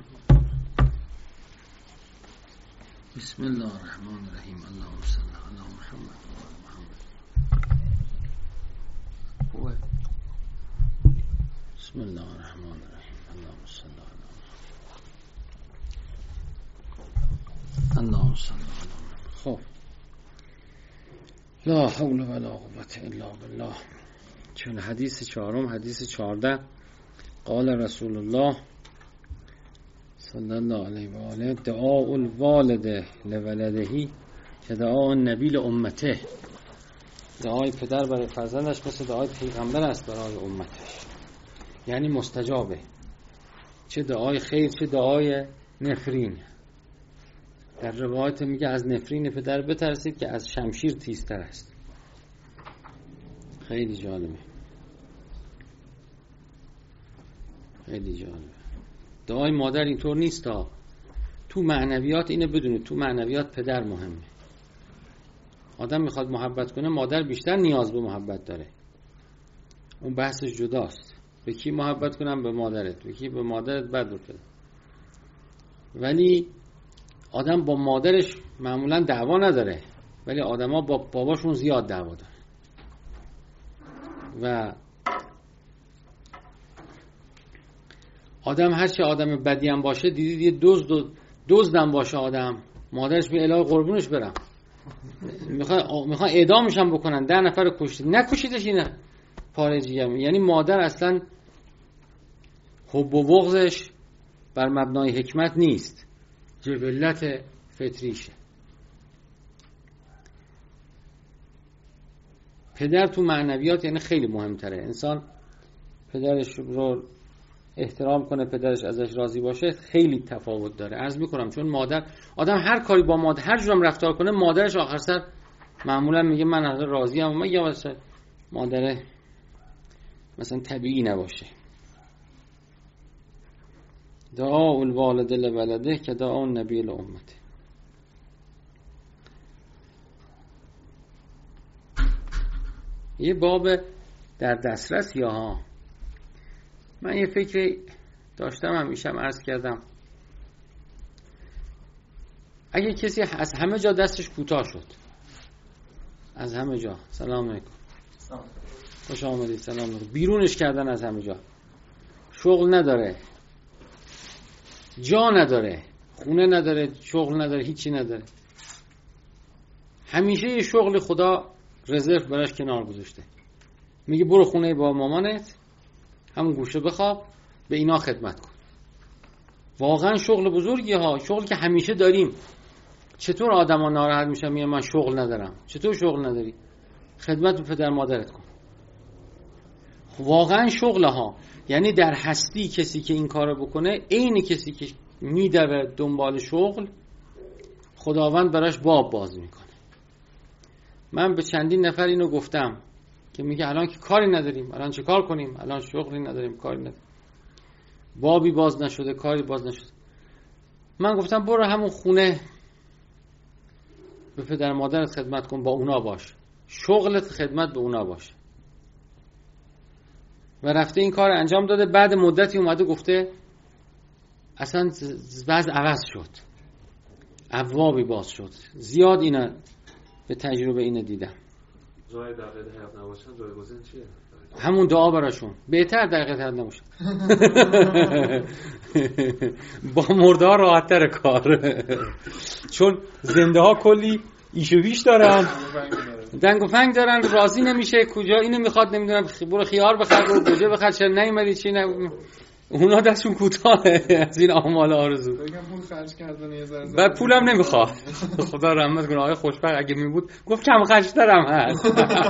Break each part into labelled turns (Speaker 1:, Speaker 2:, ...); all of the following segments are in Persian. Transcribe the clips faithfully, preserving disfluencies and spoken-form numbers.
Speaker 1: بسم الله الرحمن الرحیم. اللهم صل علی محمد و آل محمد. خوبه. بسم الله الرحمن الرحیم. اللهم صل علی محمد. اللهم صل علی محمد. خب لا حول ولا قوة الا بالله. چون حدیث چهارم، حدیث چهارده، قال رسول الله صلی الله علیه و آله دعاء الوالد لولده که دعاء النبی لامته. دعای پدر برای فرزندش مثل دعای پیغمبر است برای امتش، یعنی مستجابه، چه دعای خیر چه دعای نفرین. در روایت میگه از نفرین پدر بترسید که از شمشیر تیزتر است. خیلی جالبه، خیلی جالبه. دعای مادر اینطور نیست ها. تو معنویات اینو بدونید، تو معنویات پدر مهمه. آدم میخواد محبت کنه، مادر بیشتر نیاز به محبت داره، اون بحثش جداست. به کی محبت کنم؟ به مادرت. به کی؟ به مادرت، بعد به پدر. ولی آدم با مادرش معمولا دعوا نداره، ولی آدما با باباشون زیاد دعوا داره. و آدم هر چه آدم بدی هم باشه، دیدید یه دزد دزدم باشه آدم، مادرش به الهی قربونش برم، میخوان میخوان اعدامش هم بکنن، ده نفر کشته، نکشیدش، اینه پاره‌جیه. یعنی مادر اصلا حب و بغضش بر مبنای حکمت نیست، جبلت فطریشه. پدر تو معنویات یعنی خیلی مهمتره. انسان پدرش رو احترام کنه، پدرش ازش راضی باشه، خیلی تفاوت داره. عرض میکنم چون مادر، آدم هر کاری با مادر، هر جورم رفتار کنه، مادرش آخر سر معمولا میگه من از راضی ام، یا مثلا مادر مثلا طبیعی نباشه. دعاء الوالد لولده که دعاء النبی لامته. یه باب در دسترس یا ها. من یه فکری داشتم، همیشم عرض کردم، اگه کسی از همه جا دستش کوتاه شد، از همه جا، سلام علیکم، خوش آمدید، سلام علیکم، بیرونش کردن از همه جا، شغل نداره، جا نداره، خونه نداره، شغل نداره، هیچی نداره، همیشه یه شغل خدا رزرو براش کنار گذاشته، میگه برو خونه با مامانت، همون گوشه بخواب، به اینا خدمت کن. واقعا شغل بزرگی ها، شغل که همیشه داریم. چطور آدم ها ناراحت میشن میگن من شغل ندارم؟ چطور شغل نداری؟ خدمت به پدر مادرت کن. واقعا شغل ها، یعنی در هستی کسی که این کارو بکنه، عین کسی که میدوه دنبال شغل، خداوند براش باب باز میکنه. من به چندین نفر اینو گفتم که میگه الان که کاری نداریم، الان چه کار کنیم؟ الان شغلی نداریم، کاری نداریم، بابی باز نشده، کاری باز نشده. من گفتم برو همون خونه به پدر مادرت خدمت کن، با اونا باش، شغلت خدمت به اونا باش. و رفته این کار انجام داده. بعد مدتی اومده گفته اصلا وضع عوض شد، ابوابی باز شد. زیاد اینا به تجربه اینو دیدم.
Speaker 2: جای در قید حیات نباشن جایگزین چیه؟
Speaker 1: همون دعا براشون بهتر در قید حیات نباشن. با مرده ها راحت تر کار، چون زنده ها کلی ایش و بیش دارن، دنگ و فنگ دارن، راضی نمیشه، کجا اینو میخواد نمیدونم، برو خیار بخر، برو گوجه بخر، چرا نیومدی، چی نه. اونا دستشون کوتاهه از این آمال آرزو.
Speaker 3: بگم پول خرج کردن یه ذره،
Speaker 1: بعد پولم نمیخواد. خدا رحمت کنه آقای خوشبخت، اگه میبود گفت کم خرج دارم هست.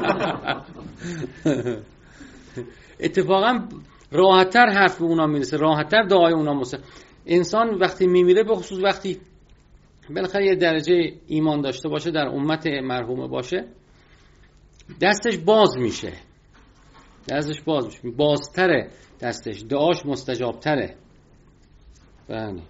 Speaker 1: اتفاقا راحت‌تر حرف به اونا میرسه، راحت‌تر دعای اونا میرسه. انسان وقتی میمیره، به خصوص وقتی بالاخره یه درجه ایمان داشته باشه، در امت مرحومه باشه، دستش باز میشه، دستش باز میشه، بازتره دستش، دعاش مستجابتره. بله.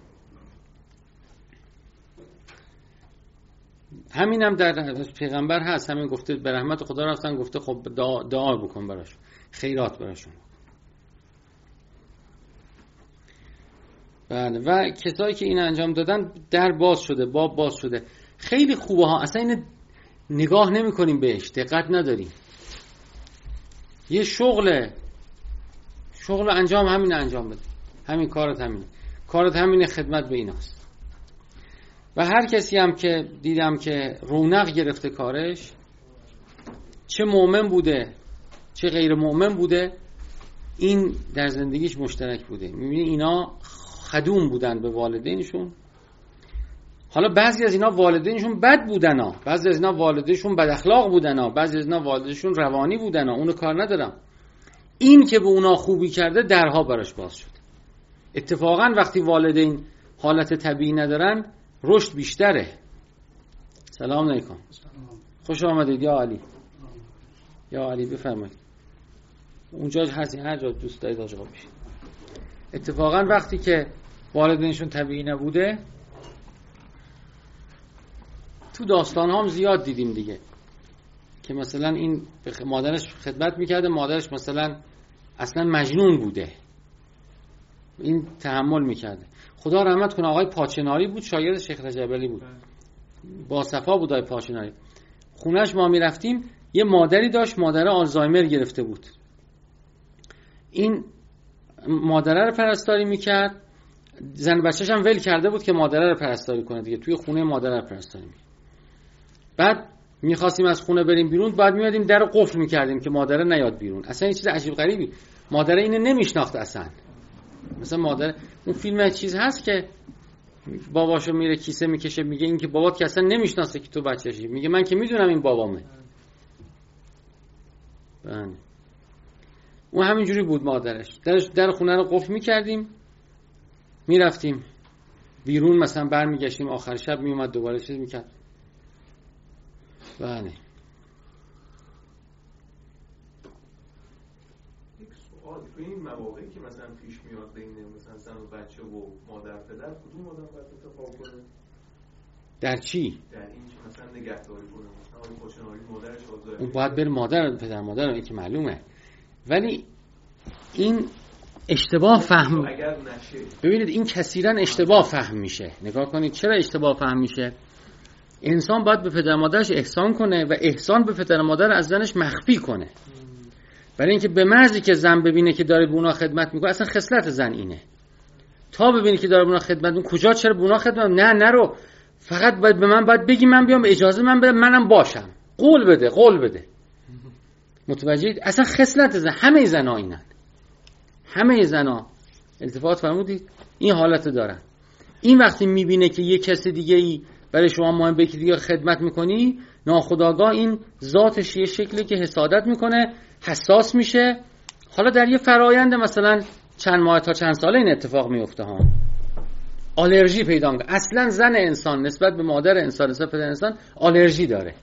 Speaker 1: همین هم در پیغمبر هست، همین گفته به رحمت خدا رفتن، گفته خب دعا, دعا بکن براش، خیرات براشون. بله. و کسایی که این انجام دادن در باز شده، باب باز شده. خیلی خوبه ها، اصلا این نگاه نمی کنیم بهش، دقت نداریم. یه شغل شغل انجام همین انجام بده، همین کارت همینه، کارت همینه، خدمت به ایناست. و هر کسی هم که دیدم که رونق گرفته کارش، چه مؤمن بوده چه غیر مؤمن بوده، این در زندگیش مشترک بوده. میبینی اینا خدوم بودن به والدینشون. حالا بعضی از اینا والدینشون بد بودن ها، بعضی از اینا والدینشون بد اخلاق بودن ها، بعضی از اینا والدینشون روانی بودن ها، اونو کار ندارم. این که به اونا خوبی کرده درها براش باز شد. اتفاقا وقتی والدین حالت طبیعی ندارن رشد بیشتره. سلام علیکم. خوش آمدید یا علی. یا علی بفرمایید. اونجا هستی، هر جا دوست دارید آقا بشید. اتفاقا وقتی که والدینشون طبیعی نبوده، تو داستان هم زیاد دیدیم دیگه که مثلا این مادرش خدمت میکرده، مادرش مثلا اصلا مجنون بوده، این تحمل میکرده. خدا رحمت کنه آقای پاچناری بود، شاگرد شیخ رجبلی بود، با صفا بود آقای پاچناری. خونش ما میرفتیم، یه مادری داشت، مادر آلزایمر گرفته بود. این مادره رو پرستاری میکرد، زن بچه‌ش هم ول کرده بود که مادره رو پرستاری کنه دیگه، توی خونه مادره رو پرستاری میکرد. بعد میخواستیم از خونه بریم بیرون، بعد میادیم در رو قفل میکردیم که مادره نیاد بیرون. اصلا این چیز عجیب غریبی، مادره اینو نمیشناخت اصلا. مثلا مادر، اون فیلم چیز هست که باباشو میره کیسه میکشه، میگه این که بابات که اصلا نمیشناسه که تو بچه‌شی، میگه من که میدونم این بابامه. بله. اون همینجوری بود مادرش. درش در خونه رو قفل میکردیم، میرفتیم بیرون، مثلا برمیگشتیم آخر شب میومد دوباره چیز میکرد. بله.
Speaker 2: یک سوال، تو این مواقعی که مثلا پیش میاد بین مثلا زن و بچه و مادر پدر، کدوم آدم باید اتفاق کنه؟
Speaker 1: در چی؟
Speaker 2: در این که مثلا نگهداری کنه، مثلا آقای پاچناری مادرش آزار،
Speaker 1: اون باید بره مادر پدر مادر، این که معلومه. ولی این اشتباه فهم،
Speaker 2: اگر نشه،
Speaker 1: ببینید این کثیرا اشتباه فهم میشه. نگاه کنید چرا اشتباه فهم میشه. انسان باید به پدر مادرش احسان کنه و احسان به پدر مادر از زنش مخفی کنه. برای اینکه به محضی که زن ببینه که داره به اونا خدمت میکنه، اصلا خصلت زن اینه، تا ببینه که داره به اونا خدمت میکنه، کجا چرا به اونا خدمت، نه نرو، فقط باید به من باید بگی من بیام، اجازه من بدم منم باشم، قول بده قول بده. متوجهید؟ اصلا خصلت زن، همه زنا اینن، همه زنا. التفات فرمودید این حالت دارن. این وقتی میبینه که یه کس دیگه ای برای شما مهم به یکی دیگه خدمت میکنی، ناخودآگاه این ذاتش یه شکلی که حسادت میکنه، حساس میشه. حالا در یه فرایند مثلا چند ماه تا چند ساله این اتفاق میفته ها، آلرژی پیدا میکنه. اصلا زن انسان نسبت به مادر انسان، نسبت به پدر انسان آلرژی داره،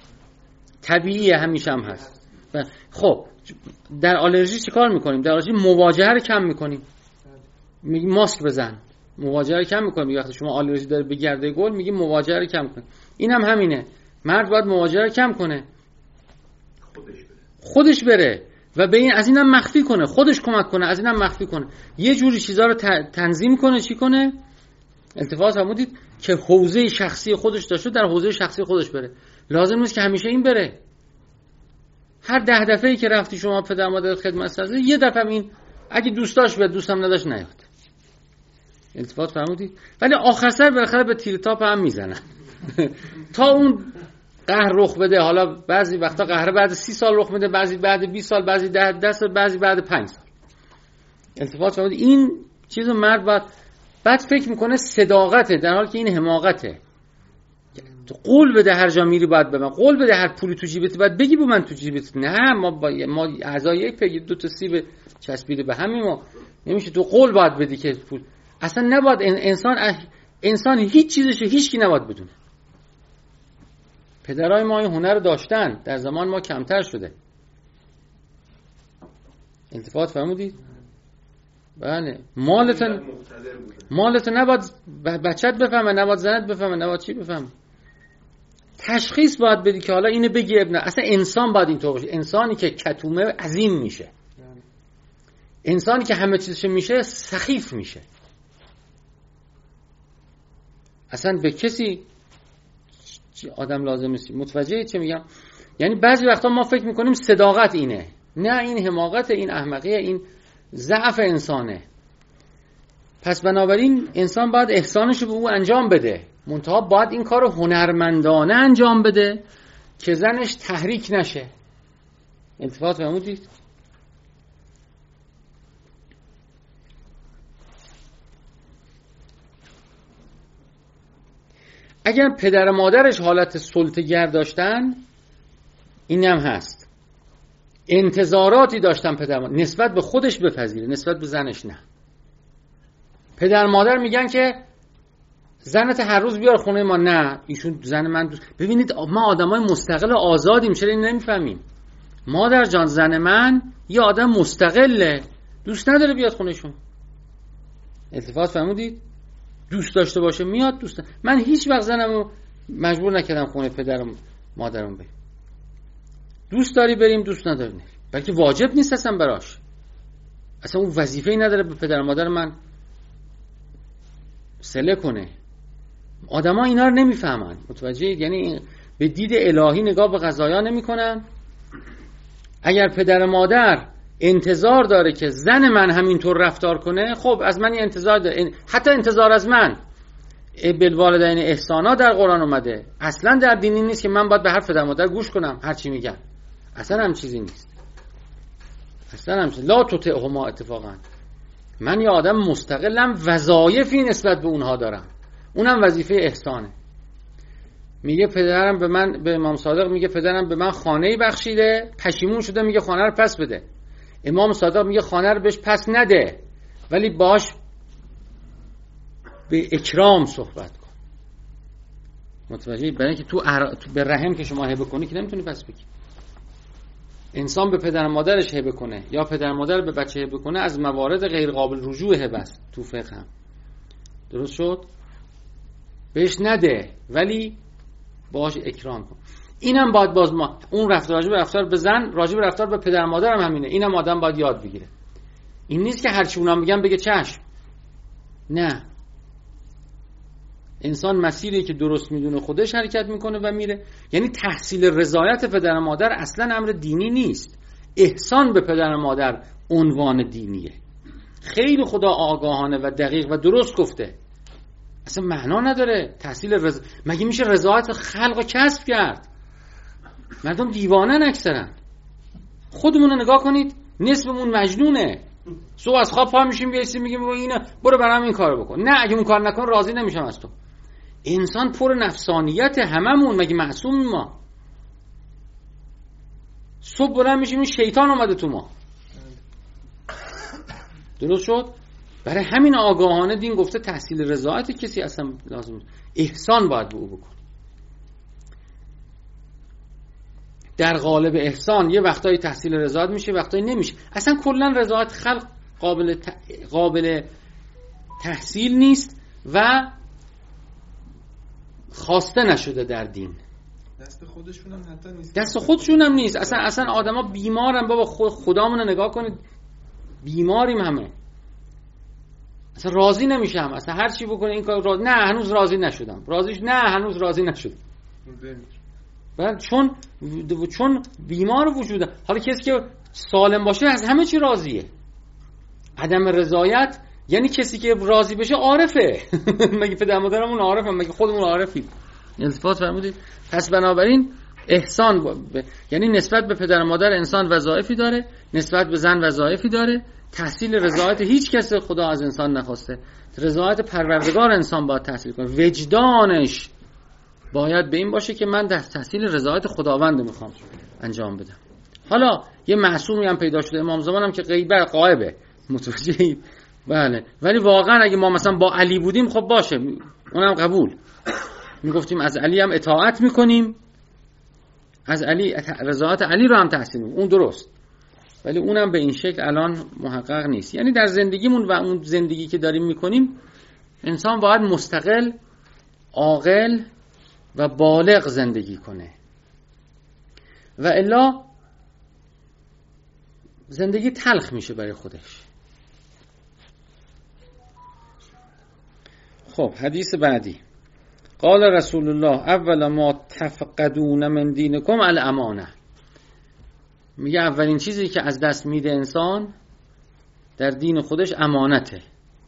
Speaker 1: طبیعیه، همیشه هم هست. خب در آلرژی چیکار میکنیم؟ در آلرژی مواجهه رو کم میکنیم، میگیم ماسک بزن، مواجهه رو کم میکنیم. وقتی شما آلرژی داره به گرده گل، میگیم مواجهه رو کم کن. این هم همینه، مرد باید مواجهه رو کم کنه،
Speaker 2: خودش بره
Speaker 1: خودش بره و به این از اینم مخفی کنه، خودش کمک کنه، از اینم مخفی کنه، یه جوری چیزا رو تنظیم کنه. چی کنه؟ التفات فرمودید که حوزه شخصی خودش داشته، در حوزه شخصی خودش بره. لازم نیست که همیشه این بره. هر ده دفعه‌ای که رفتی شما پدر مادر خدمت سازی، یه دفعه این اگه دوست داشت بیاد، دوستم نداشت نیاد. التفات فرمودید. ولی آخر سر بالاخره به تیر تاپ هم میزنن تا اون قهر رخ بده. حالا بعضی وقتا قهر بعد سی سال رخ میده، بعضی بعد بیست سال، بعضی ده, ده سال، بعضی بعد پنج سال. التفات فرمودید. این چیزو مرد باید بعد فکر میکنه صداقته، در حالی که این حماقته. تو قول بده هر جا میری باید به من قول بده، هر پولی تو جیبت باید بگی به من تو جیبت. نه، ما با ما اعضای یک پیگ دو تا سیب چسبیده به همین، ما نمیشه. تو قول باید بدی که پول اصلا نباید. انسان انسان هیچ چیزش هیچ کی نباید بدونه. پدرای ما این هنر داشتن، در زمان ما کمتر شده. التفات فرمودید؟ بله. مالتون مالتون نباید بچت بفهمه، نباید زنت بفهمه، نباید چی بفهمه. تشخیص باید بدی که حالا اینو بگی ابن. اصلا انسان باید اینطور باشه. انسانی که کتومه عظیم میشه، انسانی که همه چیزش میشه سخیف میشه. اصلا به کسی آدم لازم نیست. متوجه چه میگم؟ یعنی بعضی وقتا ما فکر میکنیم صداقت اینه، نه، این حماقت، این احمقیه، این ضعف انسانه. پس بنابراین انسان باید احسانش رو به او انجام بده، منتها باید این کار رو هنرمندانه انجام بده که زنش تحریک نشه. التفات فرمودید؟ اگر پدر مادرش حالت سلطه‌گر داشتن، این هم هست، انتظاراتی داشتن پدر مادر نسبت به خودش بپذیره، نسبت به زنش نه. پدر مادر میگن که زنت هر روز بیار خونه ما، نه ایشون زن من دوست. ببینید ما آدمای مستقل آزادیم، چرا این نمیفهمیم؟ مادر جان زن من یه آدم مستقله، دوست نداره بیاد خونهشون. التفات فرمودید؟ دوست داشته باشه میاد، دوست داشته. من هیچ وقت زنمو مجبور نکردم خونه پدرم مادرم بریم. دوست داری بریم، دوست نداری نریم، بلکه واجب نیست اصلا براش، اصلا اون وظیفه‌ای نداره به پدر مادر من سله کنه. آدما اینا رو نمیفهمن، متوجهید؟ یعنی به دید الهی نگاه به قضایا نمیکنن. اگر پدر مادر انتظار داره که زن من همینطور رفتار کنه، خب از من انتظار داره، حتی انتظار از من بالوالدین احسانا در قرآن اومده، اصلا در دینی نیست که من باید به حرف پدر مادر گوش کنم هر چی میگن، اصلا هم چیزی نیست، اصلا هم چیزی. لا تطعهما، اتفاقا من یه آدم مستقلم، وظایفی نسبت به اونها دارم، اونم وظیفه احسانه. میگه پدرم به من، به امام صادق میگه پدرم به من خانه‌ای بخشیده، پشیمون شده، میگه خانه رو پس بده. امام صادق میگه خانه رو بهش پس نده، ولی باش به اکرام صحبت کن. متوجهی؟ برای اینکه تو, ار... تو به رحم که شما هبه کنی که نمیتونی پس بگی. انسان به پدر مادرش هبه کنه یا پدر مادر به بچه هبه کنه از موارد غیر قابل رجوع هبه است تو فقه هم. درست شد؟ بهش نده ولی باش اکرام کن. اینم باید باز ما اون رفتار راجع به رفتار به زن، راجع به رفتار به پدر مادر هم همینه. اینم آدم باید یاد بگیره. این نیست که هر چی اونا میگن بگه چشم. نه. انسان مسیری که درست میدونه خودش حرکت میکنه و میره. یعنی تحصیل رضایت پدر مادر اصلا امر دینی نیست. احسان به پدر مادر عنوان دینیه. خیلی خدا آگاهانه و دقیق و درست گفته. اصلا معنا نداره تحصیل رضا. مگه میشه رضایت خلق و کسب کرد؟ مردم دیوانن اکثرا. خودمون رو نگاه کنید، نصفمون مجنونه. صبح از خواب پا میشیم بیاییم میگیم اینا برو برام این کارو بکن. نه اگه اون کار نکن راضی نمیشم از تو. انسان پر نفسانیت، هممون مگه معصومیم ما؟ صبح بلند میشیم این شیطان اومده تو ما. درست شد؟ برای همین آگاهانه دین گفته تحصیل رضایت کسی اصلا لازم نیست. احسان باید به او بکن. در قالب احسان یه وقتایی تحصیل رضایت میشه، وقتایی نمیشه. اصلا کلا رضایت خلق قابل ت... قابل تحصیل نیست و خواسته نشده در دین.
Speaker 3: دست خودشون هم حتی نیست.
Speaker 1: دست خودشون هم نیست. اصلا اصلا آدما بیمارن بابا. خود خدامون رو نگاه کنید، بیماریم همه. اصلا راضی نمیشم، اصلا هر چی بکنه این کار راضی، نه هنوز راضی نشدم، راضیش نه هنوز راضی نشدم. بعد چون چون بیمار وجوده. حالا کسی که سالم باشه از همه چی راضیه. عدم رضایت یعنی کسی که راضی بشه عارفه. مگه پدر مادرمون عارفن؟ مگه خودمون عارفیم؟ التفات فرمودید. پس بنابراین احسان با... ب... یعنی نسبت به پدر مادر انسان وظایفی داره، نسبت به زن وظایفی داره. تحصیل رضایت هیچ کس خدا از انسان نخواسته. رضایت پروردگار انسان باید تحصیل کنه. وجدانش باید به این باشه که من در تحصیل رضایت خداوند میخوام انجام بدم. حالا یه معصومی هم پیدا شده، امام زمان هم که غیبه غایبه، متوجهید؟ بله. ولی واقعا اگه ما مثلا با علی بودیم خب باشه، اونم قبول میگفتیم، از علی هم اطاعت میکنیم، از علی رضایت علی رو هم تحصیل میکنیم، اون درست. ولی اونم به این شکل الان محقق نیست. یعنی در زندگیمون و اون زندگی که داریم میکنیم انسان باید مستقل، عاقل و بالغ زندگی کنه و الا زندگی تلخ میشه برای خودش. خب حدیث بعدی. قال رسول الله اول ما تفقدون من دینکم الامانه. میگه اولین چیزی که از دست میده انسان در دین خودش امانته.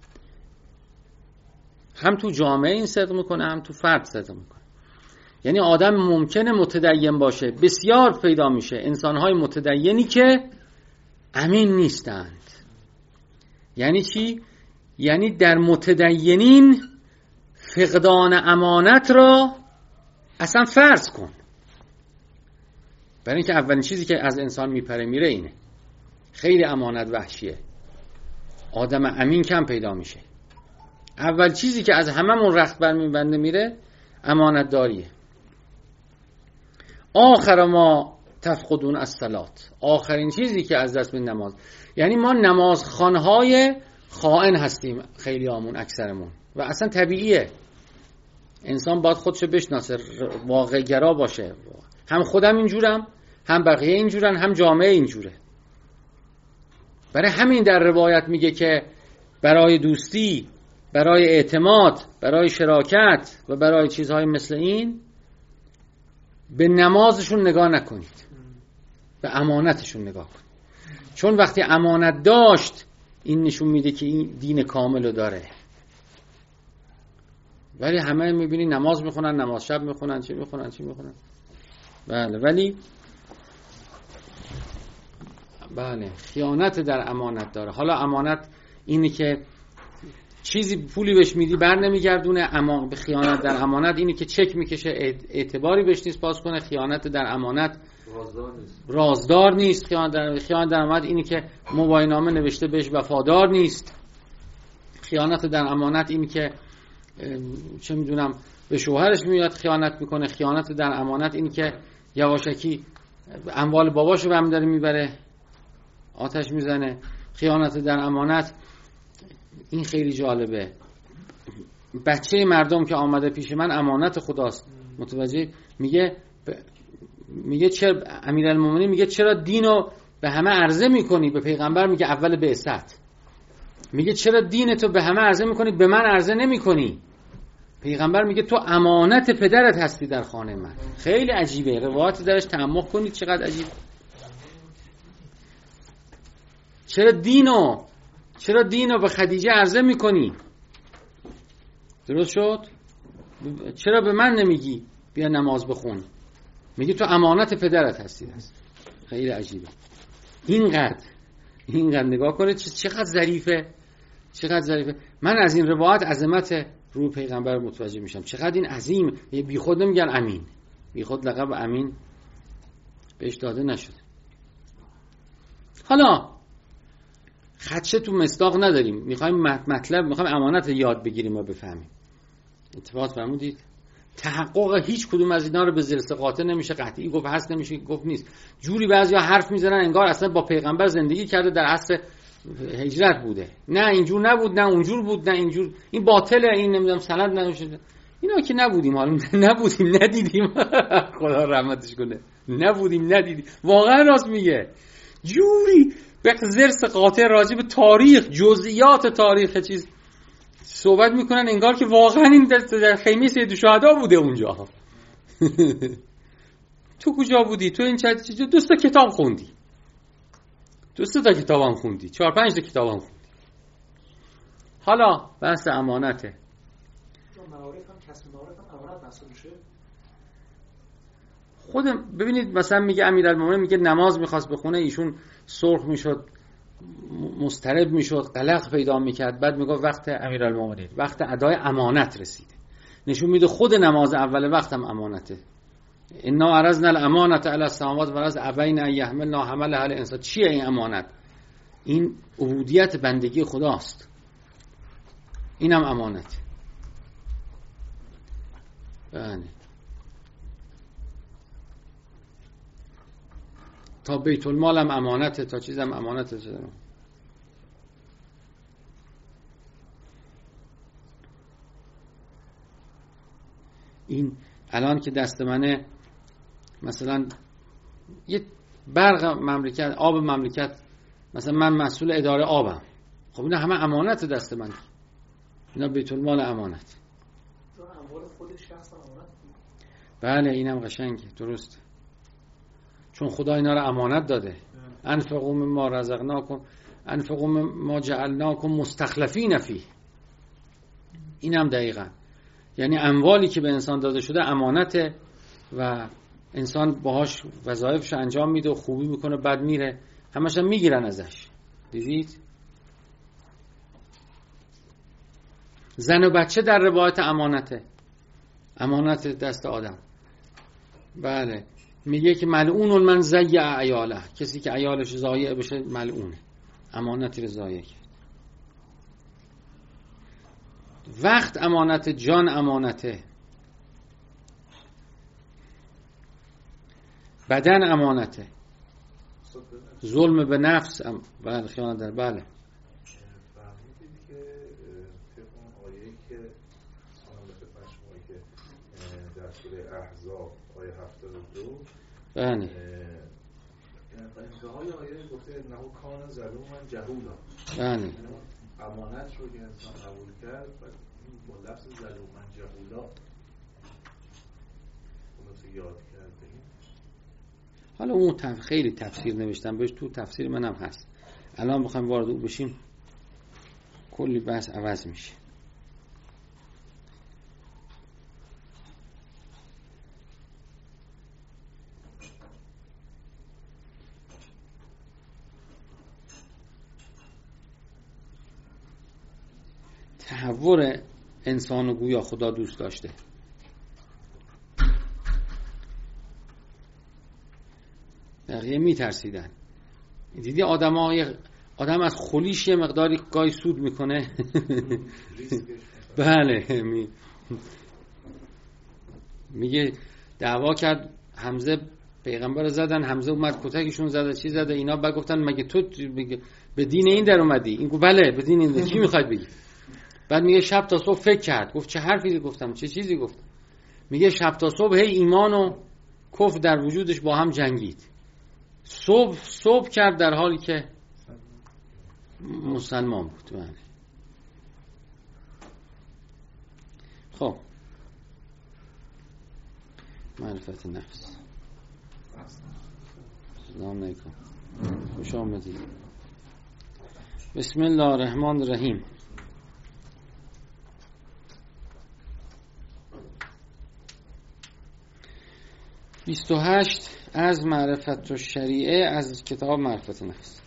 Speaker 1: هم تو جامعه این صدق میکنه، هم تو فرد صدق میکنه. یعنی آدم ممکنه متدین باشه، بسیار پیدا میشه انسانهای متدینی که امین نیستند. یعنی چی؟ یعنی در متدینین فقدان امانت را اصلا فرض کن. برای اینکه اولین چیزی که از انسان میپره میره اینه. خیلی امانت وحشیه، آدم امین کم پیدا میشه. اول چیزی که از هممون رخت بر میبنده میره امانت داریه. آخر ما تفقدون الصلات، آخرین چیزی که از دست میده نماز. یعنی ما نماز خوانهای خائن هستیم خیلی آمون، اکثرمون، و اصلا طبیعیه. انسان باید خودشو بشناسه، واقع گرا باشه. هم خودم اینجورم، هم بقیه اینجورن، هم جامعه اینجوره. برای همین در روایت میگه که برای دوستی، برای اعتماد، برای شراکت و برای چیزهای مثل این به نمازشون نگاه نکنید، به امانتشون نگاه کنید. چون وقتی امانت داشت این نشون میده که این دین کاملو داره. ولی همه میبینی نماز میخونن، نماز شب میخونن، چی میخونن چی میخونن بله، ولی بله خیانت در امانت داره. حالا امانت اینه که چیزی پولی بهش میدی بر نمیگردونه، اما به خیانت در امانت اینه که چک میکشه اعتباری بهش نیست باز کنه. خیانت در امانت رازدار نیست, رازدار نیست. خیانت در خیانت در امانت اینه که موبایل نامه نوشته بهش وفادار نیست. خیانت در امانت اینه که چه میدونم به شوهرش میاد خیانت میکنه. خیانت در امانت اینه که یواشکی اموال باباشو بهم داره میبره، آتش میزنه. خیانت در امانت این خیلی جالبه. بچه مردم که آمده پیش من امانت خداست، متوجه؟ میگه ب... میگه چرا امیرالمومنین میگه چرا دینو به همه عرضه میکنی؟ به پیغمبر میگه اول بعثت. میگه چرا دینتو به همه عرضه میکنی به من عرضه نمیکنی؟ پیغمبر میگه تو امانت پدرت هستی در خانه من. خیلی عجیبه، روایت درش تعمق کنید چقدر عجیبه. چرا دینو چرا دینو به خدیجه عرضه میکنی؟ درست شد؟ چرا به من نمیگی بیا نماز بخون؟ میگی تو امانت پدرت هستی هست. خیلی عجیبه. اینقدر اینقدر نگاه کنه چقدر ظریفه، چقدر ظریفه. من از این روایت عظمت روح پیغمبر متوجه میشم. چقدر این عظیم. بی خود نمیگن امین، بی خود لقب امین بهش داده نشد. حالا خدشه تو مصداق نداریم، میخوایم مطلب، میخوایم امانت یاد بگیریم و بفهمیم. اتفاق فرمودید تحقق هیچ کدوم از اینا رو به زیر قاطع نمیشه، قطعی گفت هست نمیشه گفت نیست. جوری بعضیا حرف میزنن انگار اصلا با پیغمبر زندگی کرده در عصر هجرت بوده. نه اینجور نبود، نه اونجور بود، نه اینجور، این باطله، این نمیدونم سند نمیشه. اینا که نبودیم، حالا نبودیم ندیدیم. خدا رحمتش کنه. نبودیم ندیدیم. واقعا راست میگه. جوری به زرس قاطع راجع به تاریخ، جزئیات تاریخ چیز صحبت میکنن انگار که واقعا این در خیمه سید الشهدا بوده اونجا. تو کجا بودی؟ تو این چه دو تا کتاب خوندی؟ دو تا کتابم خوندی، چهار پنج تا کتابم خوندی. حالا بحث امانته.
Speaker 4: معارف هم کسب معارف هم امانت محسوب میشه.
Speaker 1: خودم ببینید مثلا میگه امیرالمومنین میگه نماز میخواست بخونه، ایشون سرخ میشد، مضطرب میشد، قلق پیدا میکرد. بعد میگه وقت امیرالمومنین، وقت ادای امانت رسیده. نشون میده خود نماز اول وقت هم امانته. انا عرضنا الامانه علی السماوات والارض ابین ان یحملنا حملها الانسان. چیه این امانت؟ این عبودیت بندگی خداست. اینم امانت. بله. تا بیت المال هم امانته، تا چیزم امانته. شدم این الان که دست منه مثلا یه برق مملکت، آب مملکت، مثلا من مسئول اداره آبم، خب اینا همه امانت دست من، اینا بیت المال امانت.
Speaker 4: اموال خود شخص امانت.
Speaker 1: بله اینم قشنگه، درسته، چون خدا اینا رو امانت داده. انفقوا مما رزقناکم انفقوا مما جعلناکم مستخلفین فیه. اینم دقیقاً یعنی اموالی که به انسان داده شده امانته و انسان باهاش وظایفش انجام میده و خوبی میکنه، بعد میره همش هم میگیرن ازش. دیدید؟ زن و بچه در روایت امانته، امانت دست آدم. بله میگه که ملعون من ضیع عیاله، کسی که عیالش ضایع بشه ملعونه، امانتی رو ضایع کرد. وقت امانته، جان امانته، بدن امانته، ظلم به نفس ام... بله خیانت در بله
Speaker 5: فهمیدید که طبق اون آیه‌ای که سوال خدمت شما که در سوره احزاب آیه هفتاد و دو
Speaker 1: بله
Speaker 5: انتهای آیه گفته انه کان ظلوما جهولا،
Speaker 1: بله
Speaker 5: امانت رو که انسان قبول کرد و با لفظ ظلوما جهولا اون رو یاد کرده.
Speaker 1: حالا اون تف... خیلی تفسیر نوشتم بهش، تو تفسیر منم هست. الان بخوایم وارد او بشیم کلی بحث عوض میشه. تحور انسان و گویا خدا دوست داشته. بقیه میترسیدن. دیدی آدم های آدم از خلیش یه مقداری گاهی سود میکنه. بله می... میگه دعوا کرد حمزه پیغمبر زدن، حمزه اومد کتکشون زده، چی زده، اینا بعد گفتن مگه تو به دین این در اومدی؟ این گفت بله به دین این در. چی میخواید بگی؟ بعد میگه شب تا صبح فکر کرد، گفت چه حرفی گفتم، چه چیزی گفتم؟ میگه شب تا صبح هی ایمان و کفر در وجودش با هم جنگید. صبح صبح کرد در حالی که مسلمان بود. بله. خب معرفت نفس. سلام علیکم، خوش آمدید. بسم الله الرحمن الرحیم. بیست و هشت از معرفت و شریعه از کتاب معرفت نفس.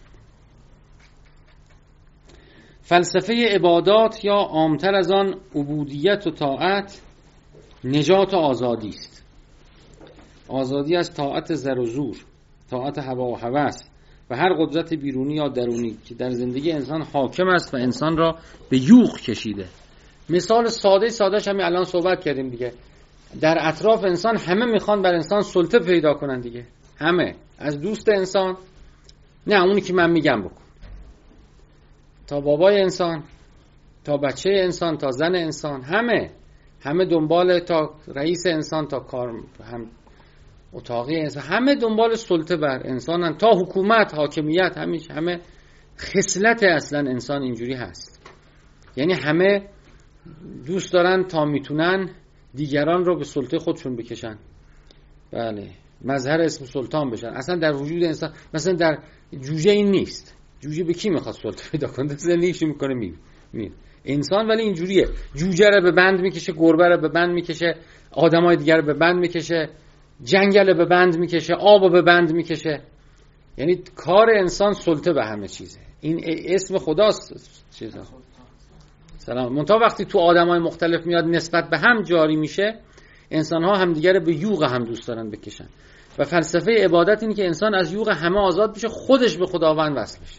Speaker 1: فلسفه عبادات یا عامتر از آن عبودیت و طاعت نجات و آزادی است. آزادی از طاعت زر و زور، طاعت هوا و هوس و هر قدرت بیرونی یا درونی که در زندگی انسان حاکم است و انسان را به یوغ کشیده. مثال ساده سادهش همین الان صحبت کردیم دیگه. در اطراف انسان همه میخوان بر انسان سلطه پیدا کنن دیگه، همه، از دوست انسان، نه اونی که من میگم بکن، تا بابای انسان، تا بچه انسان، تا زن انسان، همه همه دنبال، تا رئیس انسان، تا کار هم اتاقی انسان، همه دنبال سلطه بر انسانن، تا حکومت، حاکمیت، همیش همه خصلت اصلا انسان اینجوری هست. یعنی همه دوست دارن تا میتونن دیگران رو به سلطه خودشون بکشن. بله، مظهر اسم سلطان بشن. اصلا در وجود انسان مثلا در جوجه این نیست. جوجه به کی میخواد سلطه پیدا کنه؟ زندگیش میکنه می می انسان ولی اینجوریه، جوجه رو به بند میکشه، گربه رو به بند میکشه، آدمای دیگر رو به بند میکشه، جنگل رو به بند میکشه، آب رو به بند میکشه. یعنی کار انسان سلطه به همه چیزه. این اسم خداست. چیزا سلام. منتها وقتی تو آدمای مختلف میاد نسبت به هم جاری میشه، انسان ها هم دیگر به یوغ هم دوست دارن بکشن. و فلسفه عبادت اینه که انسان از یوغ همه آزاد بشه، خودش به خداوند وصل بشه.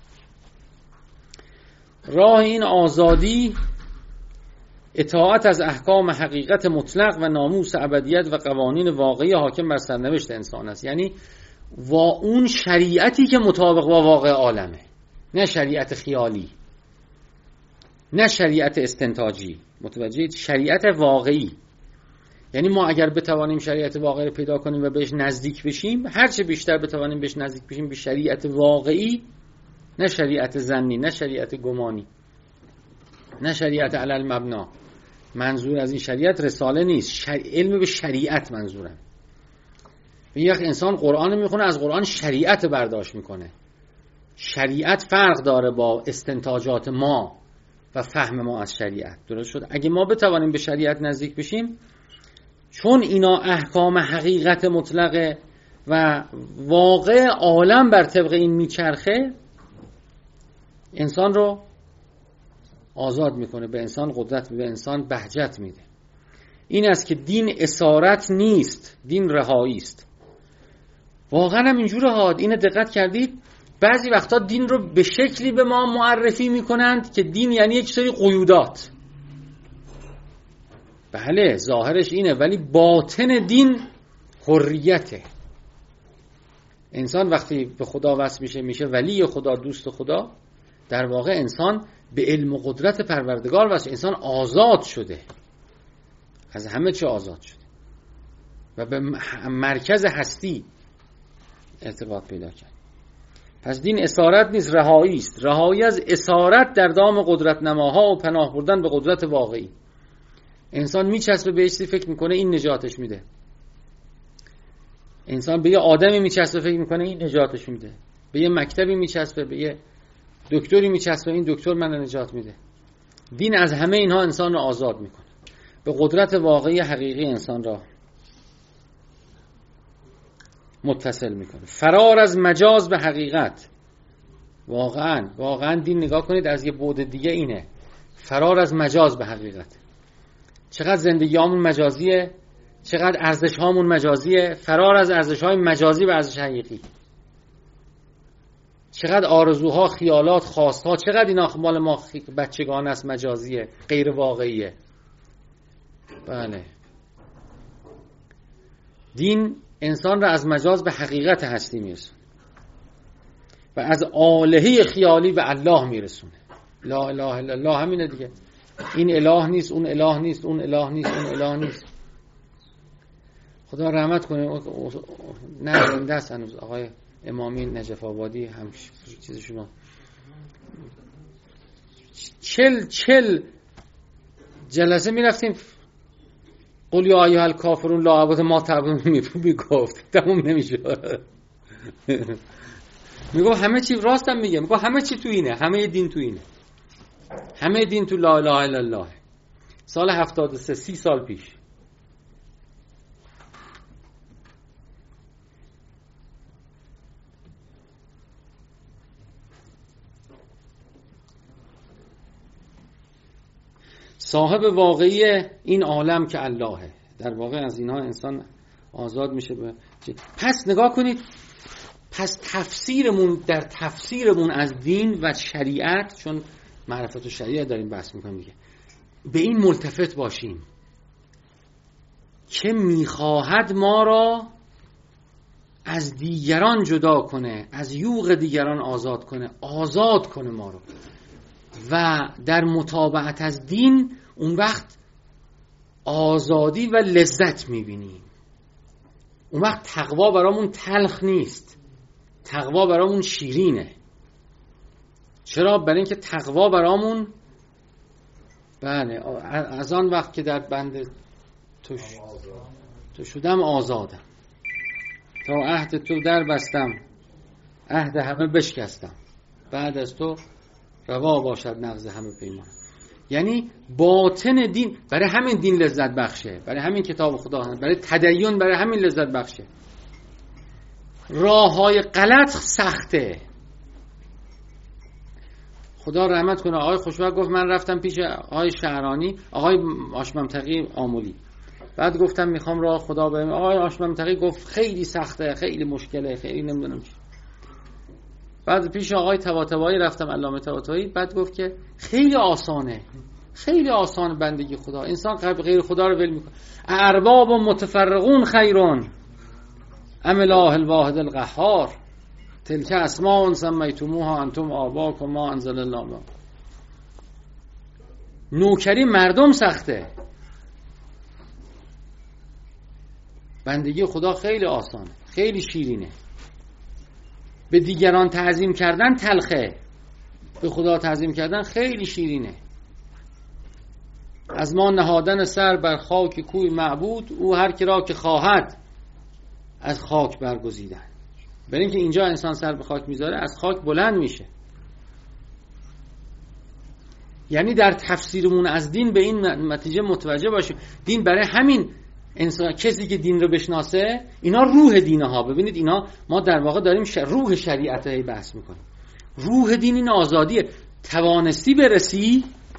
Speaker 1: راه این آزادی اطاعت از احکام حقیقت مطلق و ناموس ابدیت و قوانین واقعی حاکم بر سرنوشت انسان است. یعنی و اون شریعتی که مطابق با واقع عالمه، نه شریعت خیالی، نه شریعت استنتاجی. متوجه؟ شریعت واقعی. یعنی ما اگر بتوانیم شریعت واقعی رو پیدا کنیم و بهش نزدیک بشیم، هر چه بیشتر بتوانیم بهش نزدیک بشیم به شریعت واقعی، نه شریعت ظنی، نه شریعت گمانی، نه شریعت علی المبنا، منظور از این شریعت رساله نیست، شر... علم به شریعت منظورم. این یک انسان قرآن میخونه، از قرآن شریعت برداشت میکنه. شریعت فرق داره با استنتاجات ما و فهم ما از شریعت. درست شد؟ اگه ما بتوانیم به شریعت نزدیک بشیم، چون اینا احکام حقیقت مطلقه و واقع عالم بر طبق این میچرخه، انسان رو آزاد میکنه، به انسان قدرت میده، به انسان بهجت میده. این است که دین اسارت نیست، دین رهایی است. واقعا هم اینجوره ها. اینو دقت کردید؟ بعضی وقتا دین رو به شکلی به ما معرفی میکنند که دین یعنی یک سری قیودات. بله ظاهرش اینه، ولی باطن دین حریته. انسان وقتی به خدا وصل میشه، میشه ولی خدا، دوست خدا، در واقع انسان به علم و قدرت پروردگار وصل، انسان آزاد شده، از همه چی آزاد شده و به مرکز هستی ارتباط پیدا کرد. پس دین اسارت نیست، رهایی است. رهایی از اسارت در دام قدرت نماها و پناه بردن به قدرت واقعی. انسان میچسبه به چیزی، فکر میکنه این نجاتش میده. انسان به یه آدمی میچسبه، فکر میکنه این نجاتش میده. به یه مکتبی میچسبه، به یه دکتری میچسبه، این دکتر من نجات میده. دین از همه اینها انسان رو آزاد میکنه، به قدرت واقعی حقیقی انسان را متصل میکنه. فرار از مجاز به حقیقت. واقعا واقعا دین نگاه کنید از یه بعد دیگه اینه، فرار از مجاز به حقیقت. چقدر زندگی هامون مجازیه، چقدر ارزش هامون مجازیه. فرار از ارزش های مجازی به ارزش حقیقی. چقدر آرزوها، خیالات، خواستها، چقدر اینا مال ما بچگان است، مجازیه، غیر واقعیه. بله، دین انسان را از مجاز به حقیقت هستی میرسونه و از آلهه خیالی به الله میرسونه. لا اله الا الله همینه دیگه. این اله نیست، اون اله نیست، اون اله نیست، اون اله نیست. خدا رحمت کنه. نه زنده است هنوز آقای امامی نجف آبادی، هم چیزشون چل چل جلسه میرفتیم قل یا ایها الکافرون لا اعبد ما تعبدون، میگفت تموم نمیشه. میگم همه چی راستم میگه، میگم همه چی تو اینه، همه دین تو اینه، همه دین تو لا اله الا الله. سال هفتاد و سه، سی سال پیش. صاحب واقعی این عالم که اللهه. در واقع از اینها انسان آزاد میشه. به پس نگاه کنید، پس تفسیرمون در تفسیرمون از دین و شریعت، چون معرفت و شریعت داریم بحث میکنیم دیگه، به این ملتفت باشیم که میخواهد ما را از دیگران جدا کنه، از یوغ دیگران آزاد کنه، آزاد کنه ما رو. و در متابعت از دین اون وقت آزادی و لذت میبینیم. اون وقت تقوا برامون تلخ نیست، تقوا برامون شیرینه. چرا؟ برای اینکه تقوا برامون، بله، از آن وقت که در بند تو, ش... تو شدم آزادم، تا عهد تو در بستم، عهد همه بشکستم، بعد از تو روا باشد نقض همه پیمان. یعنی باطن دین، برای همین دین لذت بخشه، برای همین کتاب خدا، برای تدین، برای همین لذت بخشه. راه های غلط سخته. خدا رحمت کنه. آقای خوشبخت گفت من رفتم پیش آقای شهرانی، آقای آشممتقی آمولی، بعد گفتم میخوام راه خدا برم. آقای آشممتقی گفت خیلی سخته، خیلی مشکله، خیلی نمیدونم چی. بعد پیش آقای طباطبایی رفتم، علامه طباطبایی، بعد گفت که خیلی آسانه، خیلی آسان بندگی خدا. انسان قبل غیر خدا رو ول میکنه. ارباب متفرقون خیرون ام الاله الواحد القهار تلک اسماء سمیتموها انتم آباکم ما انزل الله. نوکری مردم سخته، بندگی خدا خیلی آسانه، خیلی شیرینه. به دیگران تعظیم کردن تلخه، به خدا تعظیم کردن خیلی شیرینه. از ما نهادن سر بر خاک کوی معبود، او هر کی را که خواهد از خاک برگزیدن. برای اینکه اینجا انسان سر به خاک میذاره از خاک بلند میشه. یعنی در تفسیرمون از دین به این نتیجه متوجه باشیم دین برای همین انسان، کسی که دین رو بشناسه، اینا روح دینه ها. ببینید اینا ما در واقع داریم ش... روح شریعت هایی بحث میکنیم. روح دین این آزادیه. توانستی برسی،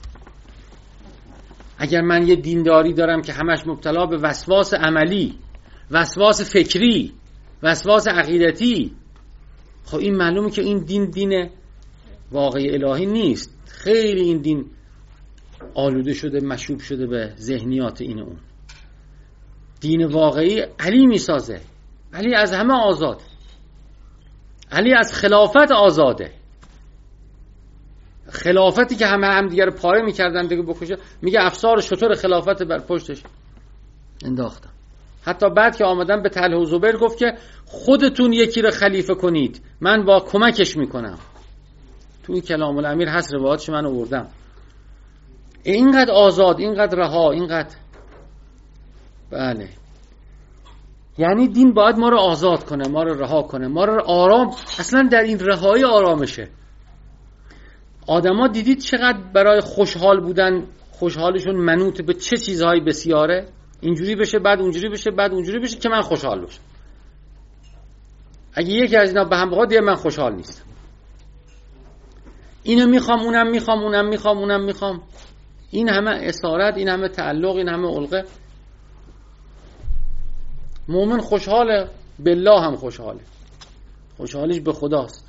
Speaker 1: اگر من یه دینداری دارم که همش مبتلا به وسواس عملی، وسواس فکری، وسواس عقیدتی، خب این معلومه که این دین دین واقعی الهی نیست. خیلی این دین آلوده شده، مشوب شده به ذهنیات این اون. دین واقعی علی میسازه. علی از همه آزاد، علی از خلافت آزاده. خلافتی که همه هم دیگر پاره میکردن دیگه بکشه، میگه افسار شطور خلافت بر پشتش انداختم. حتی بعد که آمدن به طلحه و زبیر گفت که خودتون یکی رو خلیفه کنید، من با کمکش میکنم. تو این کلام الامیر هست، روایاتش من آوردم. اینقدر آزاد، اینقدر رها، اینقدر بله. یعنی دین باید ما رو آزاد کنه، ما رو رها کنه، ما رو آرام. اصلا در این رهایی آرامشه. آدما دیدید چقدر برای خوشحال بودن خوشحالشون منوط به چه چیزهایی بسیاره؟ اینجوری بشه، بعد اونجوری بشه، بعد اونجوری بشه که من خوشحال باشم. اگه یکی از اینا به هم بخواد دیگه من خوشحال نیستم. اینو میخوام، اونم میخوام، اونم میخوام، اونم میخوام. این همه اسارت، این همه تعلق، این همه علقه. مومن خوشحاله، بالله هم خوشحاله. خوشحالیش به خداست.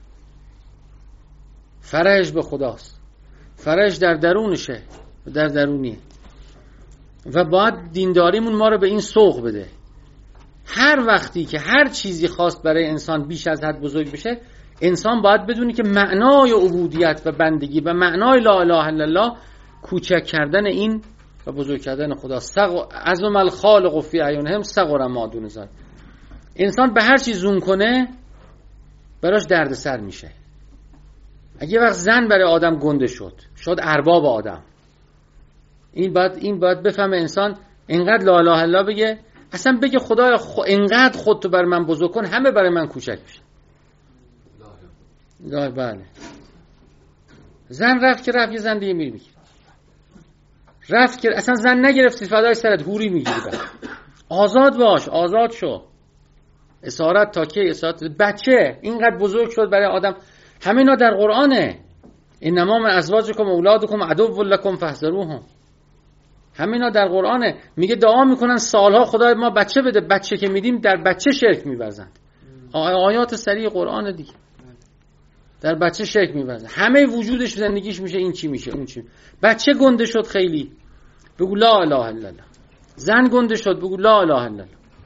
Speaker 1: فرحش به خداست. فرحش در درونشه، در درونیه. و باید دینداریمون ما رو به این سوق بده. هر وقتی که هر چیزی خواست برای انسان بیش از حد بزرگ بشه، انسان باید بدونی که معنای عبودیت و بندگی و معنای لا اله الا الله کوچک کردن این و بزرگ کردن خدا. سق عظم الخالق فی اعینهم صغر ما دون ذلک. انسان به هر چیز زوم کنه براش دردسر میشه. اگه وقت زن برای آدم گنده شد، شد ارباب آدم، این باید این باید بفهمه انسان اینقدر لا اله الا الله بگه، اصلا بگه خدایا خو اینقدر خودتو بر من بزرگ کن، همه برای من کوچک میشه. لا بله. زن رفت که رفت، یه زن دیگه میری میگیره. رفت که اصلا زن نگرفتی فدای سرت، هوری میگیری. آزاد باش، آزاد شو. اسارت تا کی؟ اسارت بچه اینقدر بزرگ شد برای آدم. همینا در قرآنه. انما من ازواجکم و اولادکم عدو لکم فاحذروهم. همینا در قرآنه. میگه دعا میکنن سالها خدای ما بچه بده، بچه که میدیم در بچه شرک می‌ورزند. آیات صریح قرآن دیگه. در بچه شرک می‌ورزند. همه وجودش زندگیش میشه این چی میشه اون چی. بچه گنده شد خیلی، بگو لا اله الا الله. زن گنده شد، بگو لا اله الا الله.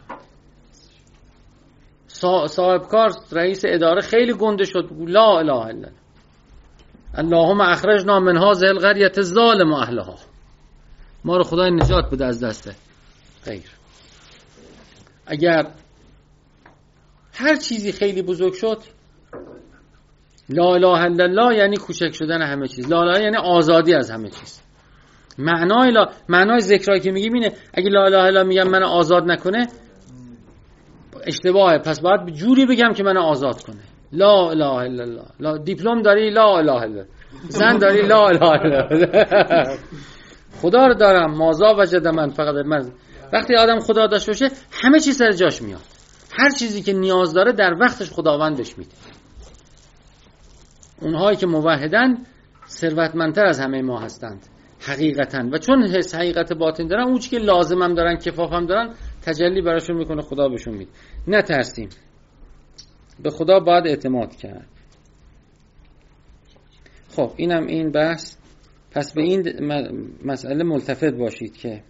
Speaker 1: صاحب کار رئیس اداره خیلی گنده شد، بگو لا اله الا الله. اللهم اخرجنا من هذه القرية الظالم اهلها. ما رو خدای نجات بده از دست غیر. اگر هر چیزی خیلی بزرگ شد، لا اله الا الله یعنی کوچک شدن همه چیز. لا اله یعنی آزادی از همه چیز. معنای لا معنای ذکرایی که میگیم اینه، اگه لا اله الا میگم من آزاد نکنه اشتباهه، پس باید جوری بگم که من آزاد کنه. لا اله الا الله. لا دیپلم داری لا اله الا. زن داری لا اله الا. خدا رو دارم، مازا وجد من فقط من. وقتی آدم خدا داشته باشه همه چیز سر جاش میاد. هر چیزی که نیاز داره در وقتش خداوندش میده. اونهایی که موحدن ثروتمندتر از همه ما هستند حقیقتاً، و چون حس حقیقت باطن دارن، اون چیزی که لازمم دارن، کفافم دارن، تجلی براشون میکنه، خدا بهشون میده. نترسیم، به خدا باید اعتماد کرد. خب اینم این بحث. پس به این مسئله ملتفت باشید که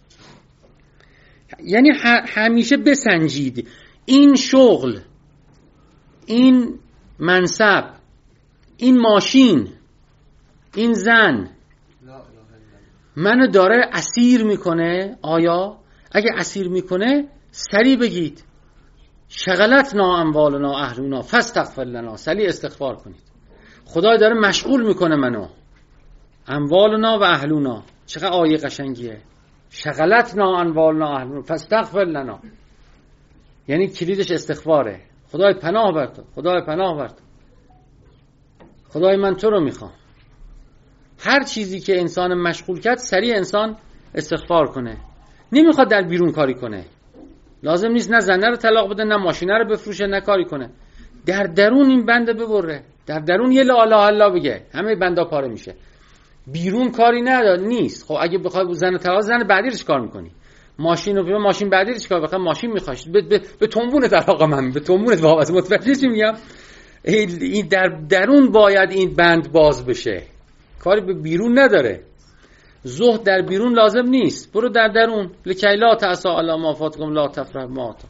Speaker 1: یعنی همیشه بسنجید این شغل، این منصب، این ماشین، این زن منو داره اسیر میکنه. آیا اگه اسیر میکنه سریع بگید شغلتنا اموالنا اهلنا فاستغفر لنا، سریع استغفار کنید. خدای داره مشغول میکنه منو، اموالنا و اهلنا، چقدر آیه قشنگیه. شغلتنا انوالنا اهل فاستغفر لنا، یعنی کلیدش استغفاره. خدای پناه بر تو، خدای پناه بر تو، خدای من تو رو میخوام. هر چیزی که انسان مشغول کرد سریع انسان استغفار کنه. نمیخواد در بیرون کاری کنه، لازم نیست نه زنه رو طلاق بده، نه ماشینه رو بفروشه، نه کاری کنه. در درون این بنده ببره، در درون یه لا اله الا الله بگه، همه بنده پاره میشه. بیرون کاری نداره نیست. خب اگه بخوای زن طلاق، زن بعدی رو چیکار میکنی؟ ماشین رو ماشین بعدی رو چیکار؟ بخوام ماشین میخوای به به, به تنبون طلاق من، به تنبون وابسته. متوجه چی میگم؟ این در درون باید این بند باز بشه، کاری به بیرون نداره. زهد در بیرون لازم نیست، برو در درون. لکی لا تعصا علی ما فاتکم لا تفرح ما آتا.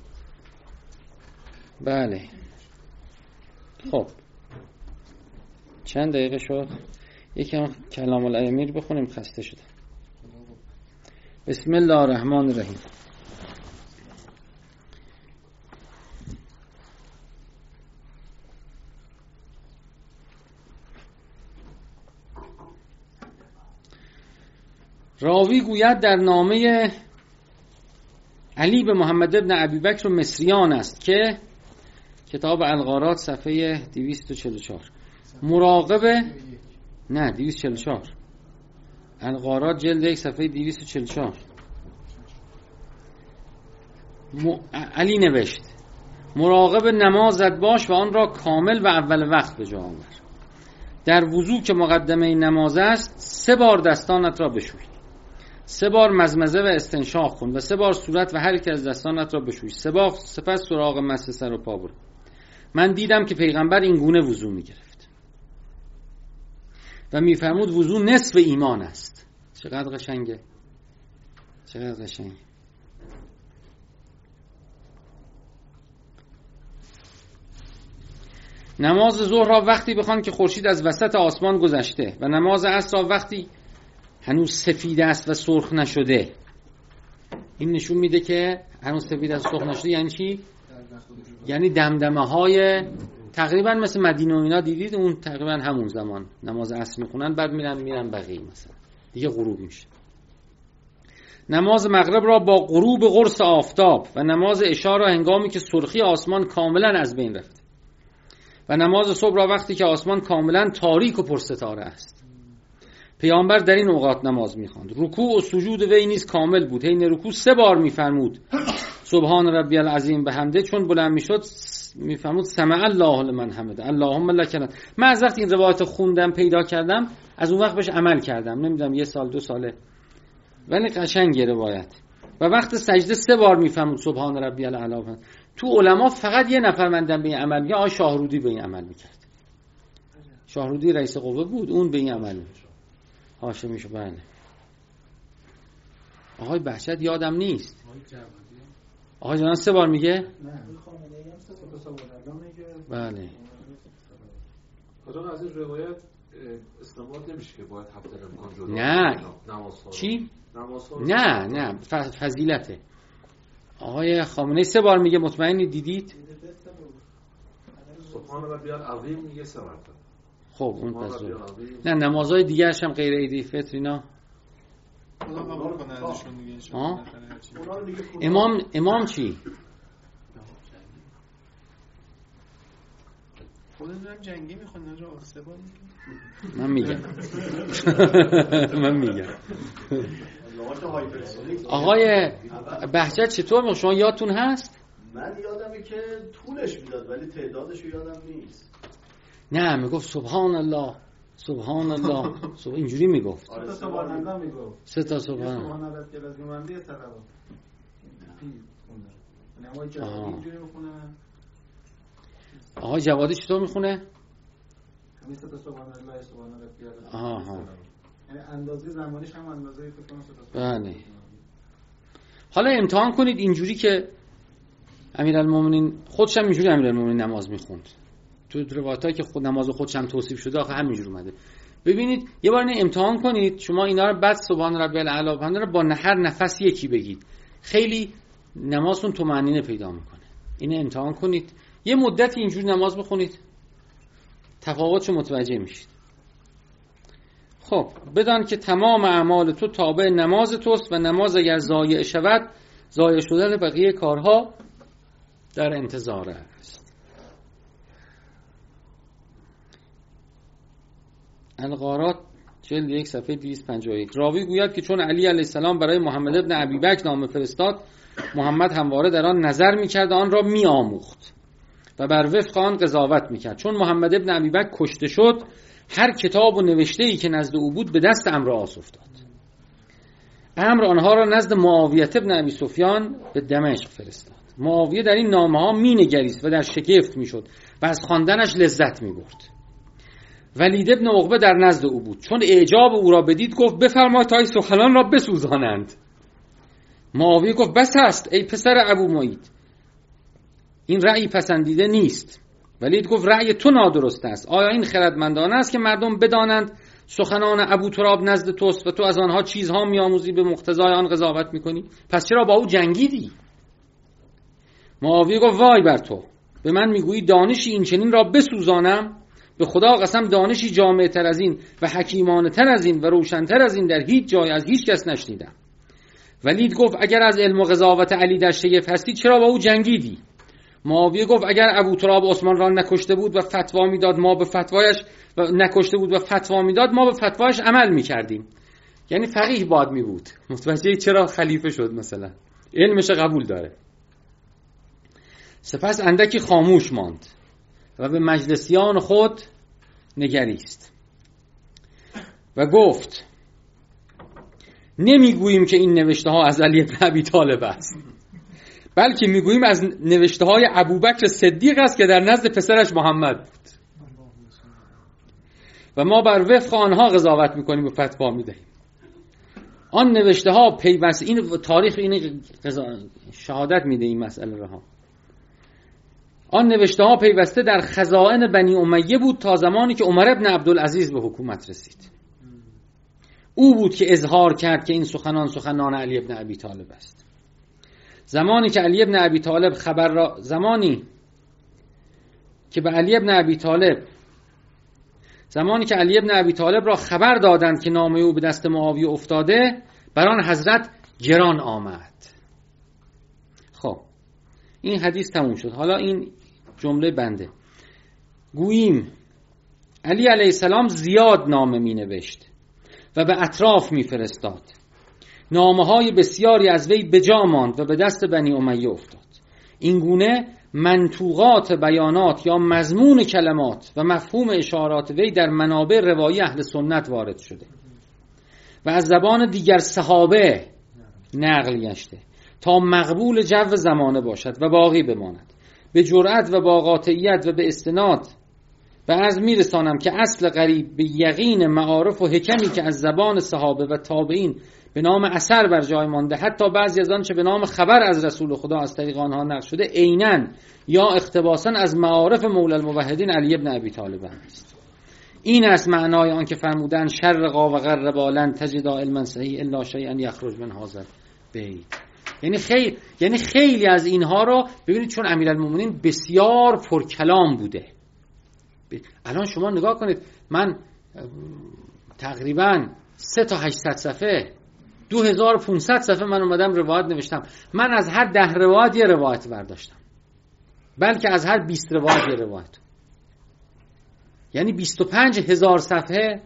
Speaker 1: بله خب چند دقیقه شد؟ یکم کلام الامیر بخونیم، خسته شدم. بسم الله الرحمن الرحیم. راوی گوید در نامه علی به محمد ابن ابی بکر مصریان است که کتاب الغارات صفحه دویست و چهل و چهار. مراقب نه دویست و چهل و چهار الغارات جلد یک صفحه دویست و چهل و چهار. م... علی نوشت مراقب نمازت باش و آن را کامل و اول وقت به جا آور. در وضو که مقدمه نماز است سه بار دستانت را بشوی، سه بار مزمزه و استنشاق کن و سه بار صورت و هر یک از دستانت را بشوی، سه بار سپس سراغ مس سر و پا برو. من دیدم که پیغمبر این گونه وضو می گرفت و می فرمود وضو نصف ایمان است. چقدر قشنگه، چقدر قشنگه. نماز ظهر را وقتی بخوان که خورشید از وسط آسمان گذشته و نماز عصر را وقتی هنوز سفید است و سرخ نشده. این نشون میده که هنوز سفید است و سرخ نشده یعنی چی؟ یعنی دمدمه های تقریبا مثل مدینه و اینا دیدید، اون تقریبا همون زمان نماز عصر میخونن، بعد میرن میرن بقیه مثلا دیگه غروب میشه. نماز مغرب را با غروب قرص آفتاب و نماز عشا را هنگامی که سرخی آسمان کاملا از بین رفت و نماز صبح را وقتی که آسمان کاملا تاریک و پرستاره است. پیامبر در این اوقات نماز میخواند. رکوع و سجود وی نیز کامل بود. حین رکوع سه بار میفرمود سبحان ربی العظیم بحمده، چون بلند میشد میفرمود سمع الله لمن حمده اللهم لک الحمد. من از وقتی این روایت خوندم پیدا کردم از اون وقت بهش عمل کردم، نمیدونم یه سال دو ساله، ولی قشنگه روایت. و وقت سجده سه بار میفرمود سبحان ربی الاعلی. تو علما فقط یه نفر مندم به این عمل میگه، آقای شاهرودی به این عمل میکرد. شاهرودی رئیس قوه بود، اون به این عمل میکرد. هاشمیشو بله. آقای بهجت یادم نیست. آقای جوان سه بار میگه؟ بله.
Speaker 6: خدا از این روایت استنباط نمیشه که باید هفته امکان جدا.
Speaker 1: نه. چی؟ نه نه فضیلته. آقای خامنه‌ای سه بار میگه، مطمئنی دیدید؟
Speaker 6: سبحان ربی العظیم میگه سه بار.
Speaker 1: خب اون پس نه نمازهای دیگرش هم غیر عیدی فطر اینا. امام امام چی؟
Speaker 3: خودم جنگی میخوام نجا آسبان.
Speaker 1: من میگم من میگم آقای بهجت چطور میگه؟ شما یادتون هست؟
Speaker 7: من یادمه که طولش میداد ولی تعدادش رو یادم نیست.
Speaker 1: نه میگفت سبحان الله سبحان الله سبحان اینجوری میگفت.
Speaker 7: آره سبحان الله میگفت.
Speaker 1: سه تا سبحان
Speaker 7: سبحان الله که لازم من دیگه صلوات. نه ما جوادی اینجوری میخونه.
Speaker 1: آقای جوادی چطور میخونه؟
Speaker 7: همین سه تا سبحان الله سبحان الله.
Speaker 1: آها.
Speaker 7: یعنی اندازه زمانیش هم اندازه فکر کنم.
Speaker 1: بله. حالا امتحان کنید اینجوری که امیرالمومنین خودش هم اینجوری امیرالمومنین نماز میخوند. تو روایتایی که خود نماز خودش هم توصیف شده آخه همینجوری اومده. ببینید یه بار اینو امتحان کنید شما اینا رو، بعد سبحان ربی الاعلی رو با هر نفس یکی بگید، خیلی نمازتون طمأنینه پیدا میکنه. اینو امتحان کنید یه مدت اینجوری نماز بخونید، تفاوتشو متوجه میشید. خب بدان که تمام اعمال تو تابع نماز توست و نماز اگر ضایع شود ضایع شدن بقیه کارها در انتظار است. الغارات جلد یک صفحه دویست و پنجاه و یک. راوی گوید که چون علی علیه السلام برای محمد ابن ابیبکر نامه فرستاد، محمد همواره در آن نظر می‌کرد و آن را می‌آموخت و بر وفق آن قضاوت می‌کرد. چون محمد ابن ابیبکر کشته شد، هر کتاب و نوشته‌ای که نزد او بود به دست عمرو عاص افتاد. عمرو آنها را نزد معاویه ابن ابی سفیان به دمشق فرستاد. معاویه در این نامه‌ها می‌نگریست و در شگفت می‌شد و از خواندنش لذت می‌برد. ولید ابن عقبه در نزد او بود. چون اعجاب او را بدید گفت بفرمای تا این سخنان را بسوزانند. معاویه گفت بس است ای پسر ابو معید، این رأی پسندیده نیست. ولید گفت رأی تو نادرست است. آیا این خردمندانه است که مردم بدانند سخنان ابو تراب نزد توست و تو از آنها چیزها میآموزی به مقتضای آن قضاوت میکنی؟ پس چرا با او جنگیدی؟ معاویه گفت وای بر تو، به من میگویی دانشی این چنین را بسوزانم؟ به خدا قسم دانشی جامع تر از این و حکیمانه تر از این و روشن تر از این در هیچ جای از هیچ کس نشنیدم. ولید گفت اگر از علم و قضاوت علی در شگفت هستی چرا با او جنگیدی؟ معاویه گفت اگر ابو تراب عثمان را نکشته بود و فتوا میداد ما به فتوایش و نکشته بود و فتوا میداد ما به فتوایش عمل میکردیم. یعنی فقیه باد می بود. متوجه چرا خلیفه شد؟ مثلا علمش قبول داره. سپس اندکی خاموش ماند و به مجلسیان خود نگریست و گفت نمیگوییم که این نوشته ها از علی بن ابی طالب است، بلکه میگوییم از نوشته های ابوبکر صدیق است که در نزد پسرش محمد بود و ما بر وفق آنها قضاوت میکنیم و فتوا میدهیم. آن نوشته ها پیوسته، این تاریخ این شهادت میده این مسئله رها، آن نوشته ها پیوسته در خزائن بنی امیه بود تا زمانی که عمر ابن عبدالعزیز به حکومت رسید. او بود که اظهار کرد که این سخنان سخنان علی ابن ابی طالب است. زمانی که علی ابن ابی طالب خبر را زمانی که به علی ابن ابی طالب زمانی که علی ابن ابی طالب را خبر دادند که نامه او به دست معاویه افتاده، بر آن حضرت گران آمد. خب این حدیث تموم شد. حالا این جمله بنده: گوییم علی علیه السلام زیاد نامه می نوشت و به اطراف می فرستاد. نامه های بسیاری از وی بجا ماند و به دست بنی امیه افتاد. این گونه منطوقات بیانات یا مضمون کلمات و مفهوم اشارات وی در منابع روایی اهل سنت وارد شده و از زبان دیگر صحابه نقل گشته تا مقبول جو زمانه باشد و باقی بماند. به جرأت و با قاطعیت و به استناد و از میرسانم که اصل قریب به یقین معارف و حکمی که از زبان صحابه و تابعین به نام اثر بر جای مانده، حتی بعضی از آن چه به نام خبر از رسول خدا از طریق آنها نقل شده، عیناً یا اقتباساً از معارف مولا الموحدین علی بن ابی طالب است. این است معنای آن که فرمودن شر قا و غر بالن تجدا علما صحیح الا شیئا یخرج من هذا بیت. یعنی خیلی یعنی خیلی از اینها رو ببینید، چون امیرالمومنین بسیار پرکلام بوده. الان شما نگاه کنید، من تقریباً سه تا هشتصد صفحه دو هزار و پانصد صفحه من اومدم روایت نوشتم. من از هر ده روایت یه روایت برداشتم، بلکه از هر بیست روایت یه روایت. یعنی بیست و پنج هزار صفحه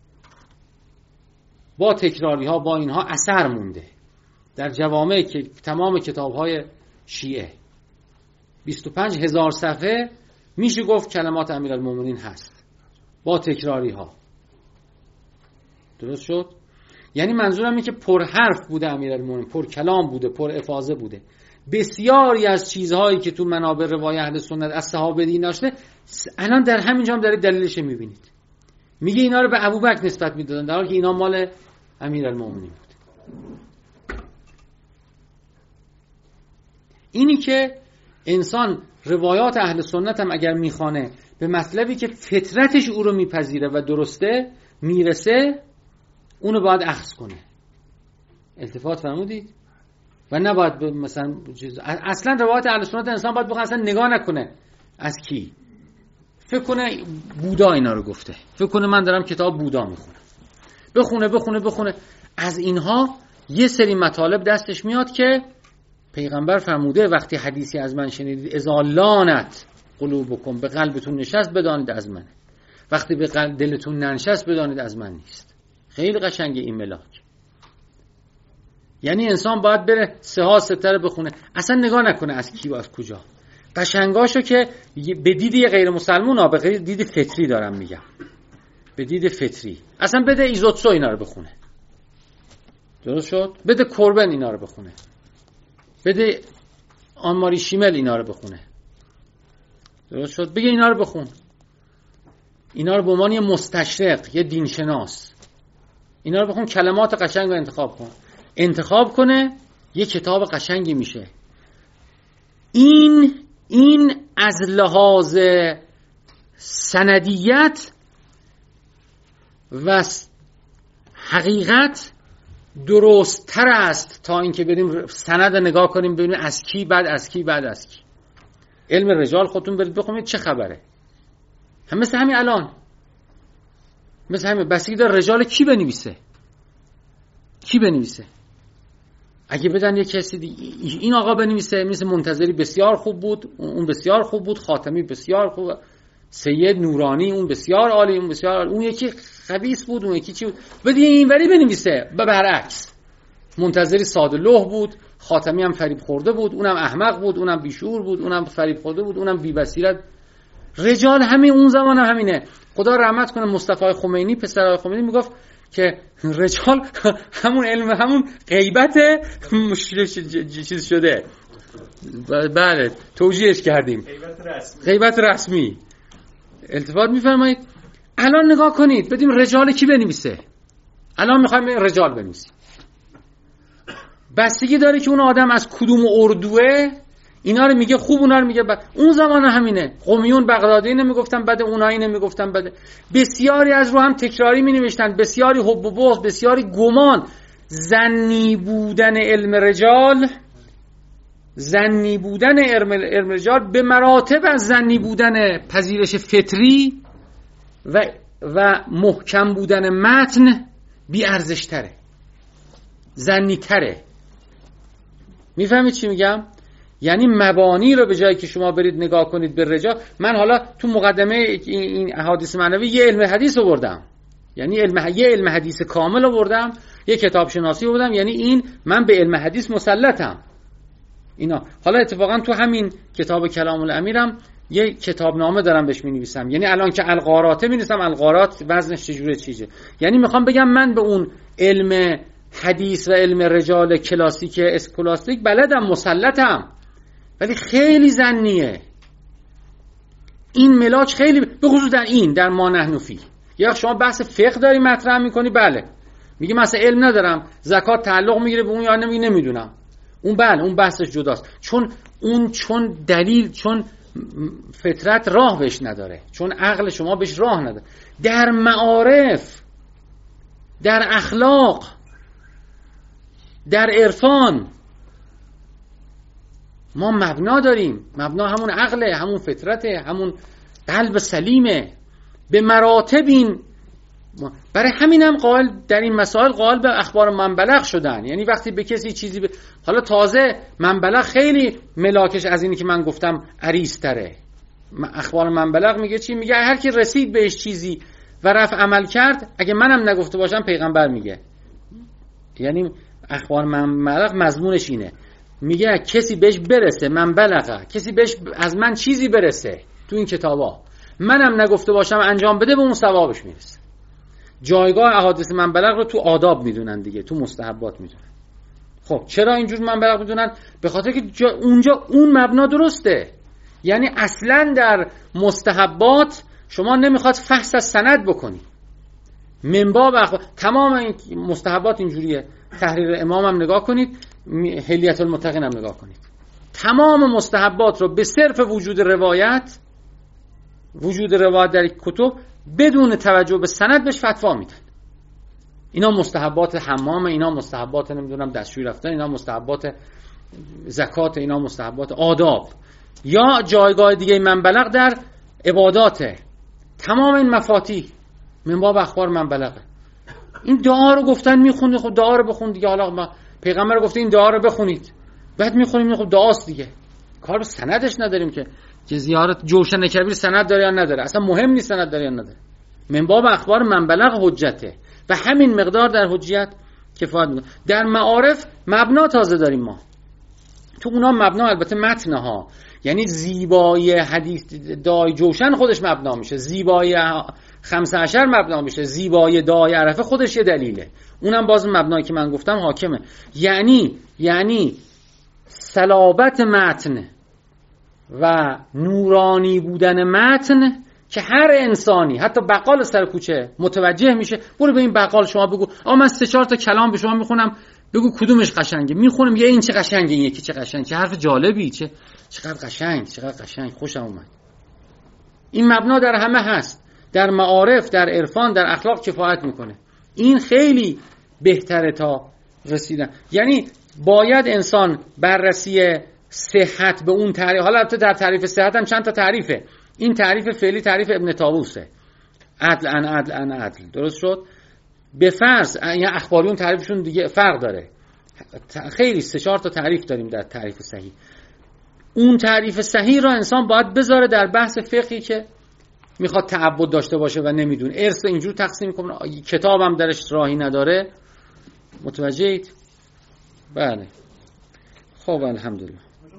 Speaker 1: با تکراری ها با اینها اثر مونده در جوامع که تمام کتاب های شیعه. بیست و پنج هزار صفحه میشه گفت کلمات امیرالمومنین هست با تکراری ها. درست شد؟ یعنی منظورم اینه که پر حرف بوده امیرالمومنین، پر کلام بوده، پر افاضه بوده. بسیاری از چیزهایی که تو منابع روای اهل سنت از صحابه دین داشته، الان در همینجا هم دارید دلیلش میبینید. میگه اینا رو به ابوبکر نسبت میدادن در حالی که اینا مال امیرالمومنین بود. اینی که انسان روایات اهل سنت هم اگر میخوانه به مطلبی که فطرتش او رو میپذیره و درسته میرسه، اونو باید اخذ کنه. التفات فرمودید؟ و نباید به مثلا چیز اصلا روایات اهل سنت انسان باید بخواد اصلا نگاه نکنه از کی. فکر کنه بودا اینا رو گفته، فکر کنه من دارم کتاب بودا میخونم. بخونه بخونه بخونه. از اینها یه سری مطالب دستش میاد که پیغمبر فرموده وقتی حدیثی از من شنیدید اذا لانت قلوبکم، به قلبتون نشست بدانید از منه، وقتی به قلب دلتون ننشست بدانید از من نیست. خیلی قشنگه این ملاک. یعنی انسان باید بره سه ها ستره بخونه، اصلا نگاه نکنه از کی و از کجا. قشنگاشو که به دید یه غیر مسلمون ها، به دید فطری دارم میگم، به دید فطری اصلا بده ایزوتسو اینا رو بخونه، درست شد؟ بده کوربن اینا رو بخونه، بده آنماری شیمل اینا رو بخونه، درست شد؟ بگه اینا رو بخون، اینا رو به عنوان یه مستشرق، یه دینشناس اینا رو بخون، کلمات قشنگ رو انتخاب کن، انتخاب کنه یه کتاب قشنگی میشه. این این از لحاظ سندیت و حقیقت درست تر است تا اینکه بریم سند نگاه کنیم ببینیم از کی بعد از کی بعد از کی. علم رجال خودتون برید بخونید چه خبره. هم مثل همین الان، مثل همین بسیاری داره رجال کی بنویسه، کی بنویسه. اگه بدن یک کسی دیگه این آقا بنویسه، مثل منتظری بسیار خوب بود، اون بسیار خوب بود، خاتمی بسیار خوب، سید نورانی اون بسیار عالی، اون بسیار عالی، اون یکی خبیث بود، اون یکی چی بود، بدی اینوری بنویسه به برعکس. منتظری ساده لوح بود، خاتمی هم فریب خورده بود، اونم احمق بود، اونم بیشعور بود، اونم فریب خورده بود، اونم بی بصیرت. رجال همین اون زمان هم همینه. خدا رحمت کنه مصطفی خمینی، پسر خمینی، میگفت که رجال همون علم، همون غیبت چیز شده. بله توجیهش کردیم، غیبت رسمی. غیبت رسمی التفات میفرمایید. الان نگاه کنید بدیم رجال کی بنویسه. الان میخوایم رجال بنویسیم، بستگی داره که اون آدم از کدوم اردوه اینا رو میگه خوب، اونا رو میگه بد. اون زمان همینه، قمیون بغدادی نمیگفتن بده، اونایی نمیگفتن بده. بسیاری از رو هم تکراری مینوشتن، بسیاری حب و بغض، بسیاری گمان. ظنی بودن علم رجال، ظنی بودن علم رجال به مراتب از ظنی بودن پذیرش فطری و و محکم بودن متن بی ارزش تره، ظنی تره. میفهمید چی میگم؟ یعنی مبانی رو به جایی که شما برید نگاه کنید به رجال، من حالا تو مقدمه این احادیث معنوی یه علم حدیث آوردم، یعنی علم یه علم حدیث کامل آوردم، یه کتاب شناسی آوردم، یعنی این من به علم حدیث مسلطم. اینا حالا اتفاقا تو همین کتاب کلام الامیرم یه کتابنامه دارم بهش می‌نویسم، یعنی الان که الغارات می‌نویسم، الغارات وزنش چجوره چیزه، یعنی میخوام بگم من به اون علم حدیث و علم رجال کلاسیک اسکولاستیک بلدم، مسلطم، ولی خیلی ظنیه. این ملاک خیلی، به خصوص در این در ما نحن فی. یا شما بحث فقه داری مطرح میکنی، بله میگی مثلا علم ندارم، زکات تعلق میگیره به اون یا نمیگی نمیدونم، اون بله اون بحثش جداست، چون اون چون دلیل، چون فطرت راه بهش نداره، چون عقل شما بهش راه نداره. در معارف، در اخلاق، در عرفان ما مبنا داریم. مبنا همون عقله، همون فطرته، همون قلب سلیمه. به مراتب این، برای همینم قائل در این مسائل قائل به اخبار منبلغ شدن. یعنی وقتی به کسی چیزی ب... حالا تازه منبلغ خیلی ملاکش از اینی که من گفتم عریض‌تره. اخبار منبلغ میگه چی؟ میگه هر کی رسید بهش چیزی و رفع عمل کرد، اگه منم نگفته باشم پیغمبر میگه. یعنی اخبار منبلغ مضمونش اینه، میگه کسی بهش برسه، من بلغه، کسی بهش از من چیزی برسه تو این کتابا، منم نگفته باشم انجام بده، به اون ثوابش میرسه. جایگاه احادیث منبلغ رو تو آداب میدونن دیگه، تو مستحبات میدونن. خب چرا اینجور منبلغ میدونن؟ به خاطر که اونجا اون مبنا درسته. یعنی اصلا در مستحبات شما نمیخواد فحص از سند بکنی، منباب اخبار. تمام این مستحبات اینجوریه. تحریر امام هم نگاه کنید، حلیت المتقین هم نگاه کنید، تمام مستحبات رو به صرف وجود روایت، وجود روایت در کتب بدون توجه به سند بهش فتوا میدن. اینا مستحبات حمام، اینا مستحبات نمیدونم دستشویی رفتن، اینا مستحبات زکات، اینا مستحبات آداب. یا جایگاه دیگه منبلغ در عباداته. تمام این مفاتیح من باب اخبار منبلغه. این دعا رو گفتن میخونید، خب دعا رو بخون دیگه. حالا ما پیغمبر گفته این دعا رو بخونید، بعد میخونیم، خب دعاست دیگه. کار سندش نداریم که که زیارت جوشن کبیر سند داره یا نداره، اصلا مهم نیست سند داره یا نداره. من باب اخبار من بلغ حجته و همین مقدار در حجیت کفایت میکنه. در معارف مبنا تازه داریم ما، تو اونا مبنا البته متن ها، یعنی زیبایی حدیث دای جوشن خودش مبنا میشه، زیبایی خمسه عشر مبنا میشه، زیبایی دای عرفه خودش یه دلیله، اونم باز مبنایی که من گفتم حاکمه. یعنی یعنی صلابت متن و نورانی بودن متن که هر انسانی حتی بقال سر کوچه متوجه میشه. برو به این بقال شما بگو آقا من سه چهار تا کلام به شما میخونم، بگو کدومش قشنگه. میخونم یه این چه قشنگه، این یکی چه قشنگ، چه حرف جالبی، چه چقدر قشنگ، چقدر قشنگ، خوشم اومد. این مبنا در همه هست، در معارف، در عرفان، در اخلاق کفایت میکنه. این خیلی بهتره تا رسیدن. یعنی باید انسان بررسی صحت به اون تعریف، حالا البته در تعریف صحت هم چند تا تعریفه. این تعریف فعلی تعریف ابن طاووسه، عدل ان عدل ان عدل، درست شد؟ به فرض یعنی اخباریون تعریفشون دیگه فرق داره، خیلی سه چهار تا تعریف داریم در تعریف صحیح. اون تعریف صحیح را انسان باید بذاره در بحث فقهی که میخواد تعبد داشته باشه و نمیدونه، ارث اینجور تقسیم کنه، کتابم درش راهی نداره. متوجهید؟ بله. خب الحمدلله.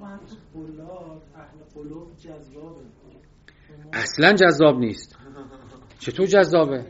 Speaker 1: اصلا جذاب نیست. چطور جذابه؟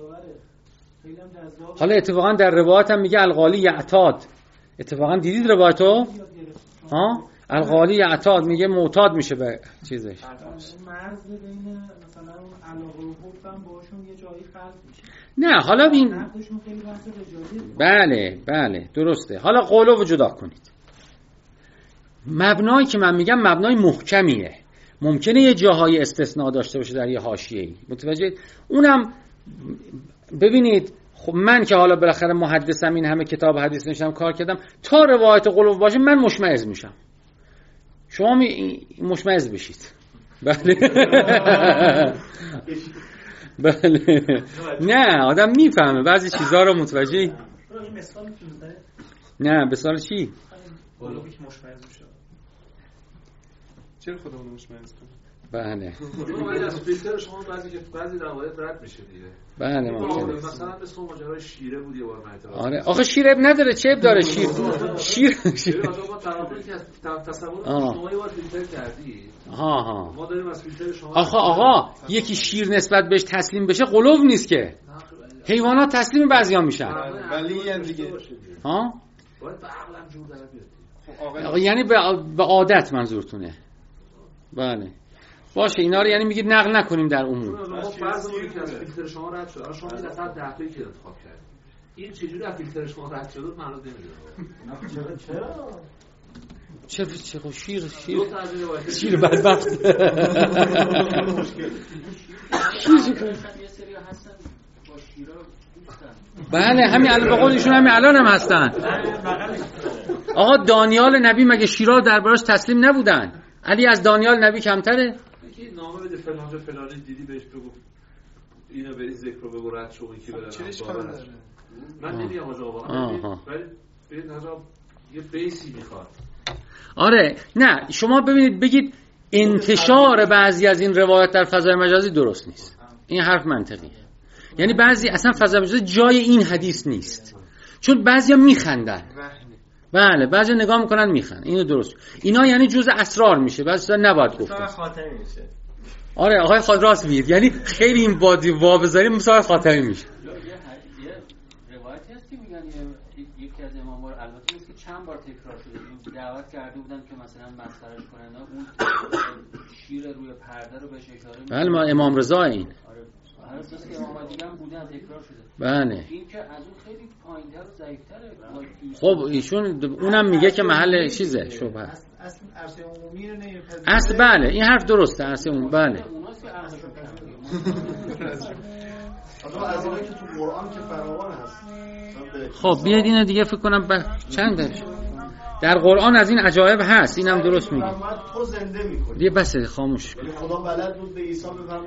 Speaker 1: حالا اتفاقا در روایت هم میگه الغالی یعتاد. اتفاقا دیدید روایتو؟ ها؟ الغالی یعتاد میگه معتاد میشه به چیزش.
Speaker 4: مرز بین مثلا علاقه و حبم باشون یه جایی خلط میشه.
Speaker 1: نه حالا این
Speaker 4: نقدشون خیلی بحث رجالی.
Speaker 1: بله بله درسته. حالا قولو جدا کنید. مبنایی که من میگم مبنای محکمیه، ممکنه یه جاهای استثناء داشته باشه در یه حاشیه‌ای. متوجه؟ اونم ببینید، خب من که حالا بالاخره محدثم، این همه کتاب حدیث نوشتم، کار کردم، تا روایت قلوب باشه من مشمئز میشم. شما می مشمئز بشید. بله. بله. نه آدم میفهمه بعضی چیزها رو. متوجه؟ نه به سال چی؟
Speaker 3: قلوبی که مشمئز میشه. چرا خودمون مشمئز کنیم؟
Speaker 1: بله.
Speaker 6: باید از فیلتر شما بعضی که بعضی روایت رد میشه دیگه.
Speaker 1: بله ممکنه.
Speaker 6: مثلا مثل ماجرای شیره بود یه بار من.
Speaker 1: آره آخه شیر اب نداره، چه اب داره شیر؟ شیر
Speaker 6: شیر آقا تعاملی که از تصور شما یه بار فیلتر کردی.
Speaker 1: ها ها.
Speaker 6: ما داریم از فیلتر شما.
Speaker 1: آخه آقا یکی شیر نسبت بهش تسلیم بشه قلوب نیست که. حیوانات تسلیم بعضیا میشن.
Speaker 7: ولی یه دیگه
Speaker 1: ها؟
Speaker 6: باید به عقلم جور در بیاد.
Speaker 1: آقا یعنی به عادت منظورتونه. بله. باشه اینا رو یعنی میگید نقل نکنیم در عموم.
Speaker 6: ما فرض کنیم که از فیلتر شما رد شد. الان شما این دفعه ده تایی که انتخاب کردید. این چجوری از فیلتر شما رد شد معلوم نمیشه.
Speaker 7: چرا
Speaker 1: چرا؟ چه چه شیر شیر
Speaker 6: دو تا از این روایت
Speaker 1: شیر بدبخت. بله همین الان به قول ایشون همین الان هم هستن. آقا دانیال نبی مگه شیرا دربارش تسلیم نبودن؟ علی از دانیال نبی کمتره؟
Speaker 6: یکی نامه بده فلانجا فلانی دیدی بهش بگو اینو بری ذکر رو بگو رد شو یکی بره.
Speaker 3: چه اشکال داره؟
Speaker 6: من نمیگم آقا واقعا ولی ببین آقا یه بیسی میخواد.
Speaker 1: آره نه شما ببینید بگید انتشار بعضی از این روایت در فضای مجازی درست نیست. این حرف منطقیه. یعنی بعضی اصلا فضای مجازی جای این حدیث نیست. چون بعضیا میخندن. بله بعضی نگاه میکنن میخندن. اینو درست. اینا یعنی جزء اسرار میشه. بعضی نباید گفت.
Speaker 7: خاتمی میشه.
Speaker 1: آره آقای خود راست میگید. یعنی خیلی این بادی وا بذاریم مساوی خاتمی میشه.
Speaker 8: یه روایتی هست که میگن یکی از اماما رو البته نیست که چند بار تکرار شده دعوت کرده بودن که مثلا مسخرهش کنن اون شیر روی پرده رو بهش اشاره می‌کنه.
Speaker 1: بله ما امام رضا این.
Speaker 8: آره هر اساس که امام دیگه هم بودن تکرار شده.
Speaker 1: بله.
Speaker 8: این که از اون خیلی پایین‌تر و ضعیف‌تره.
Speaker 1: خب ایشون اونم میگه که محل چیزه شبهه.
Speaker 4: اصل عرصه عمومی رو نمی‌پذیره.
Speaker 1: اصل بله این حرف درسته عرصه عمومی بله.
Speaker 8: اوناست که عرضشون
Speaker 7: حالا از اینایی که تو قرآن که فراوان هست.
Speaker 1: خب بیاید اینو دیگه فکر کنم ب... چنده در قرآن از این عجایب هست. اینم درست میگه.
Speaker 7: تو زنده می‌کنی.
Speaker 1: دیگه بس خاموش کن.
Speaker 7: خدا بلد بود به عیسی بفرماید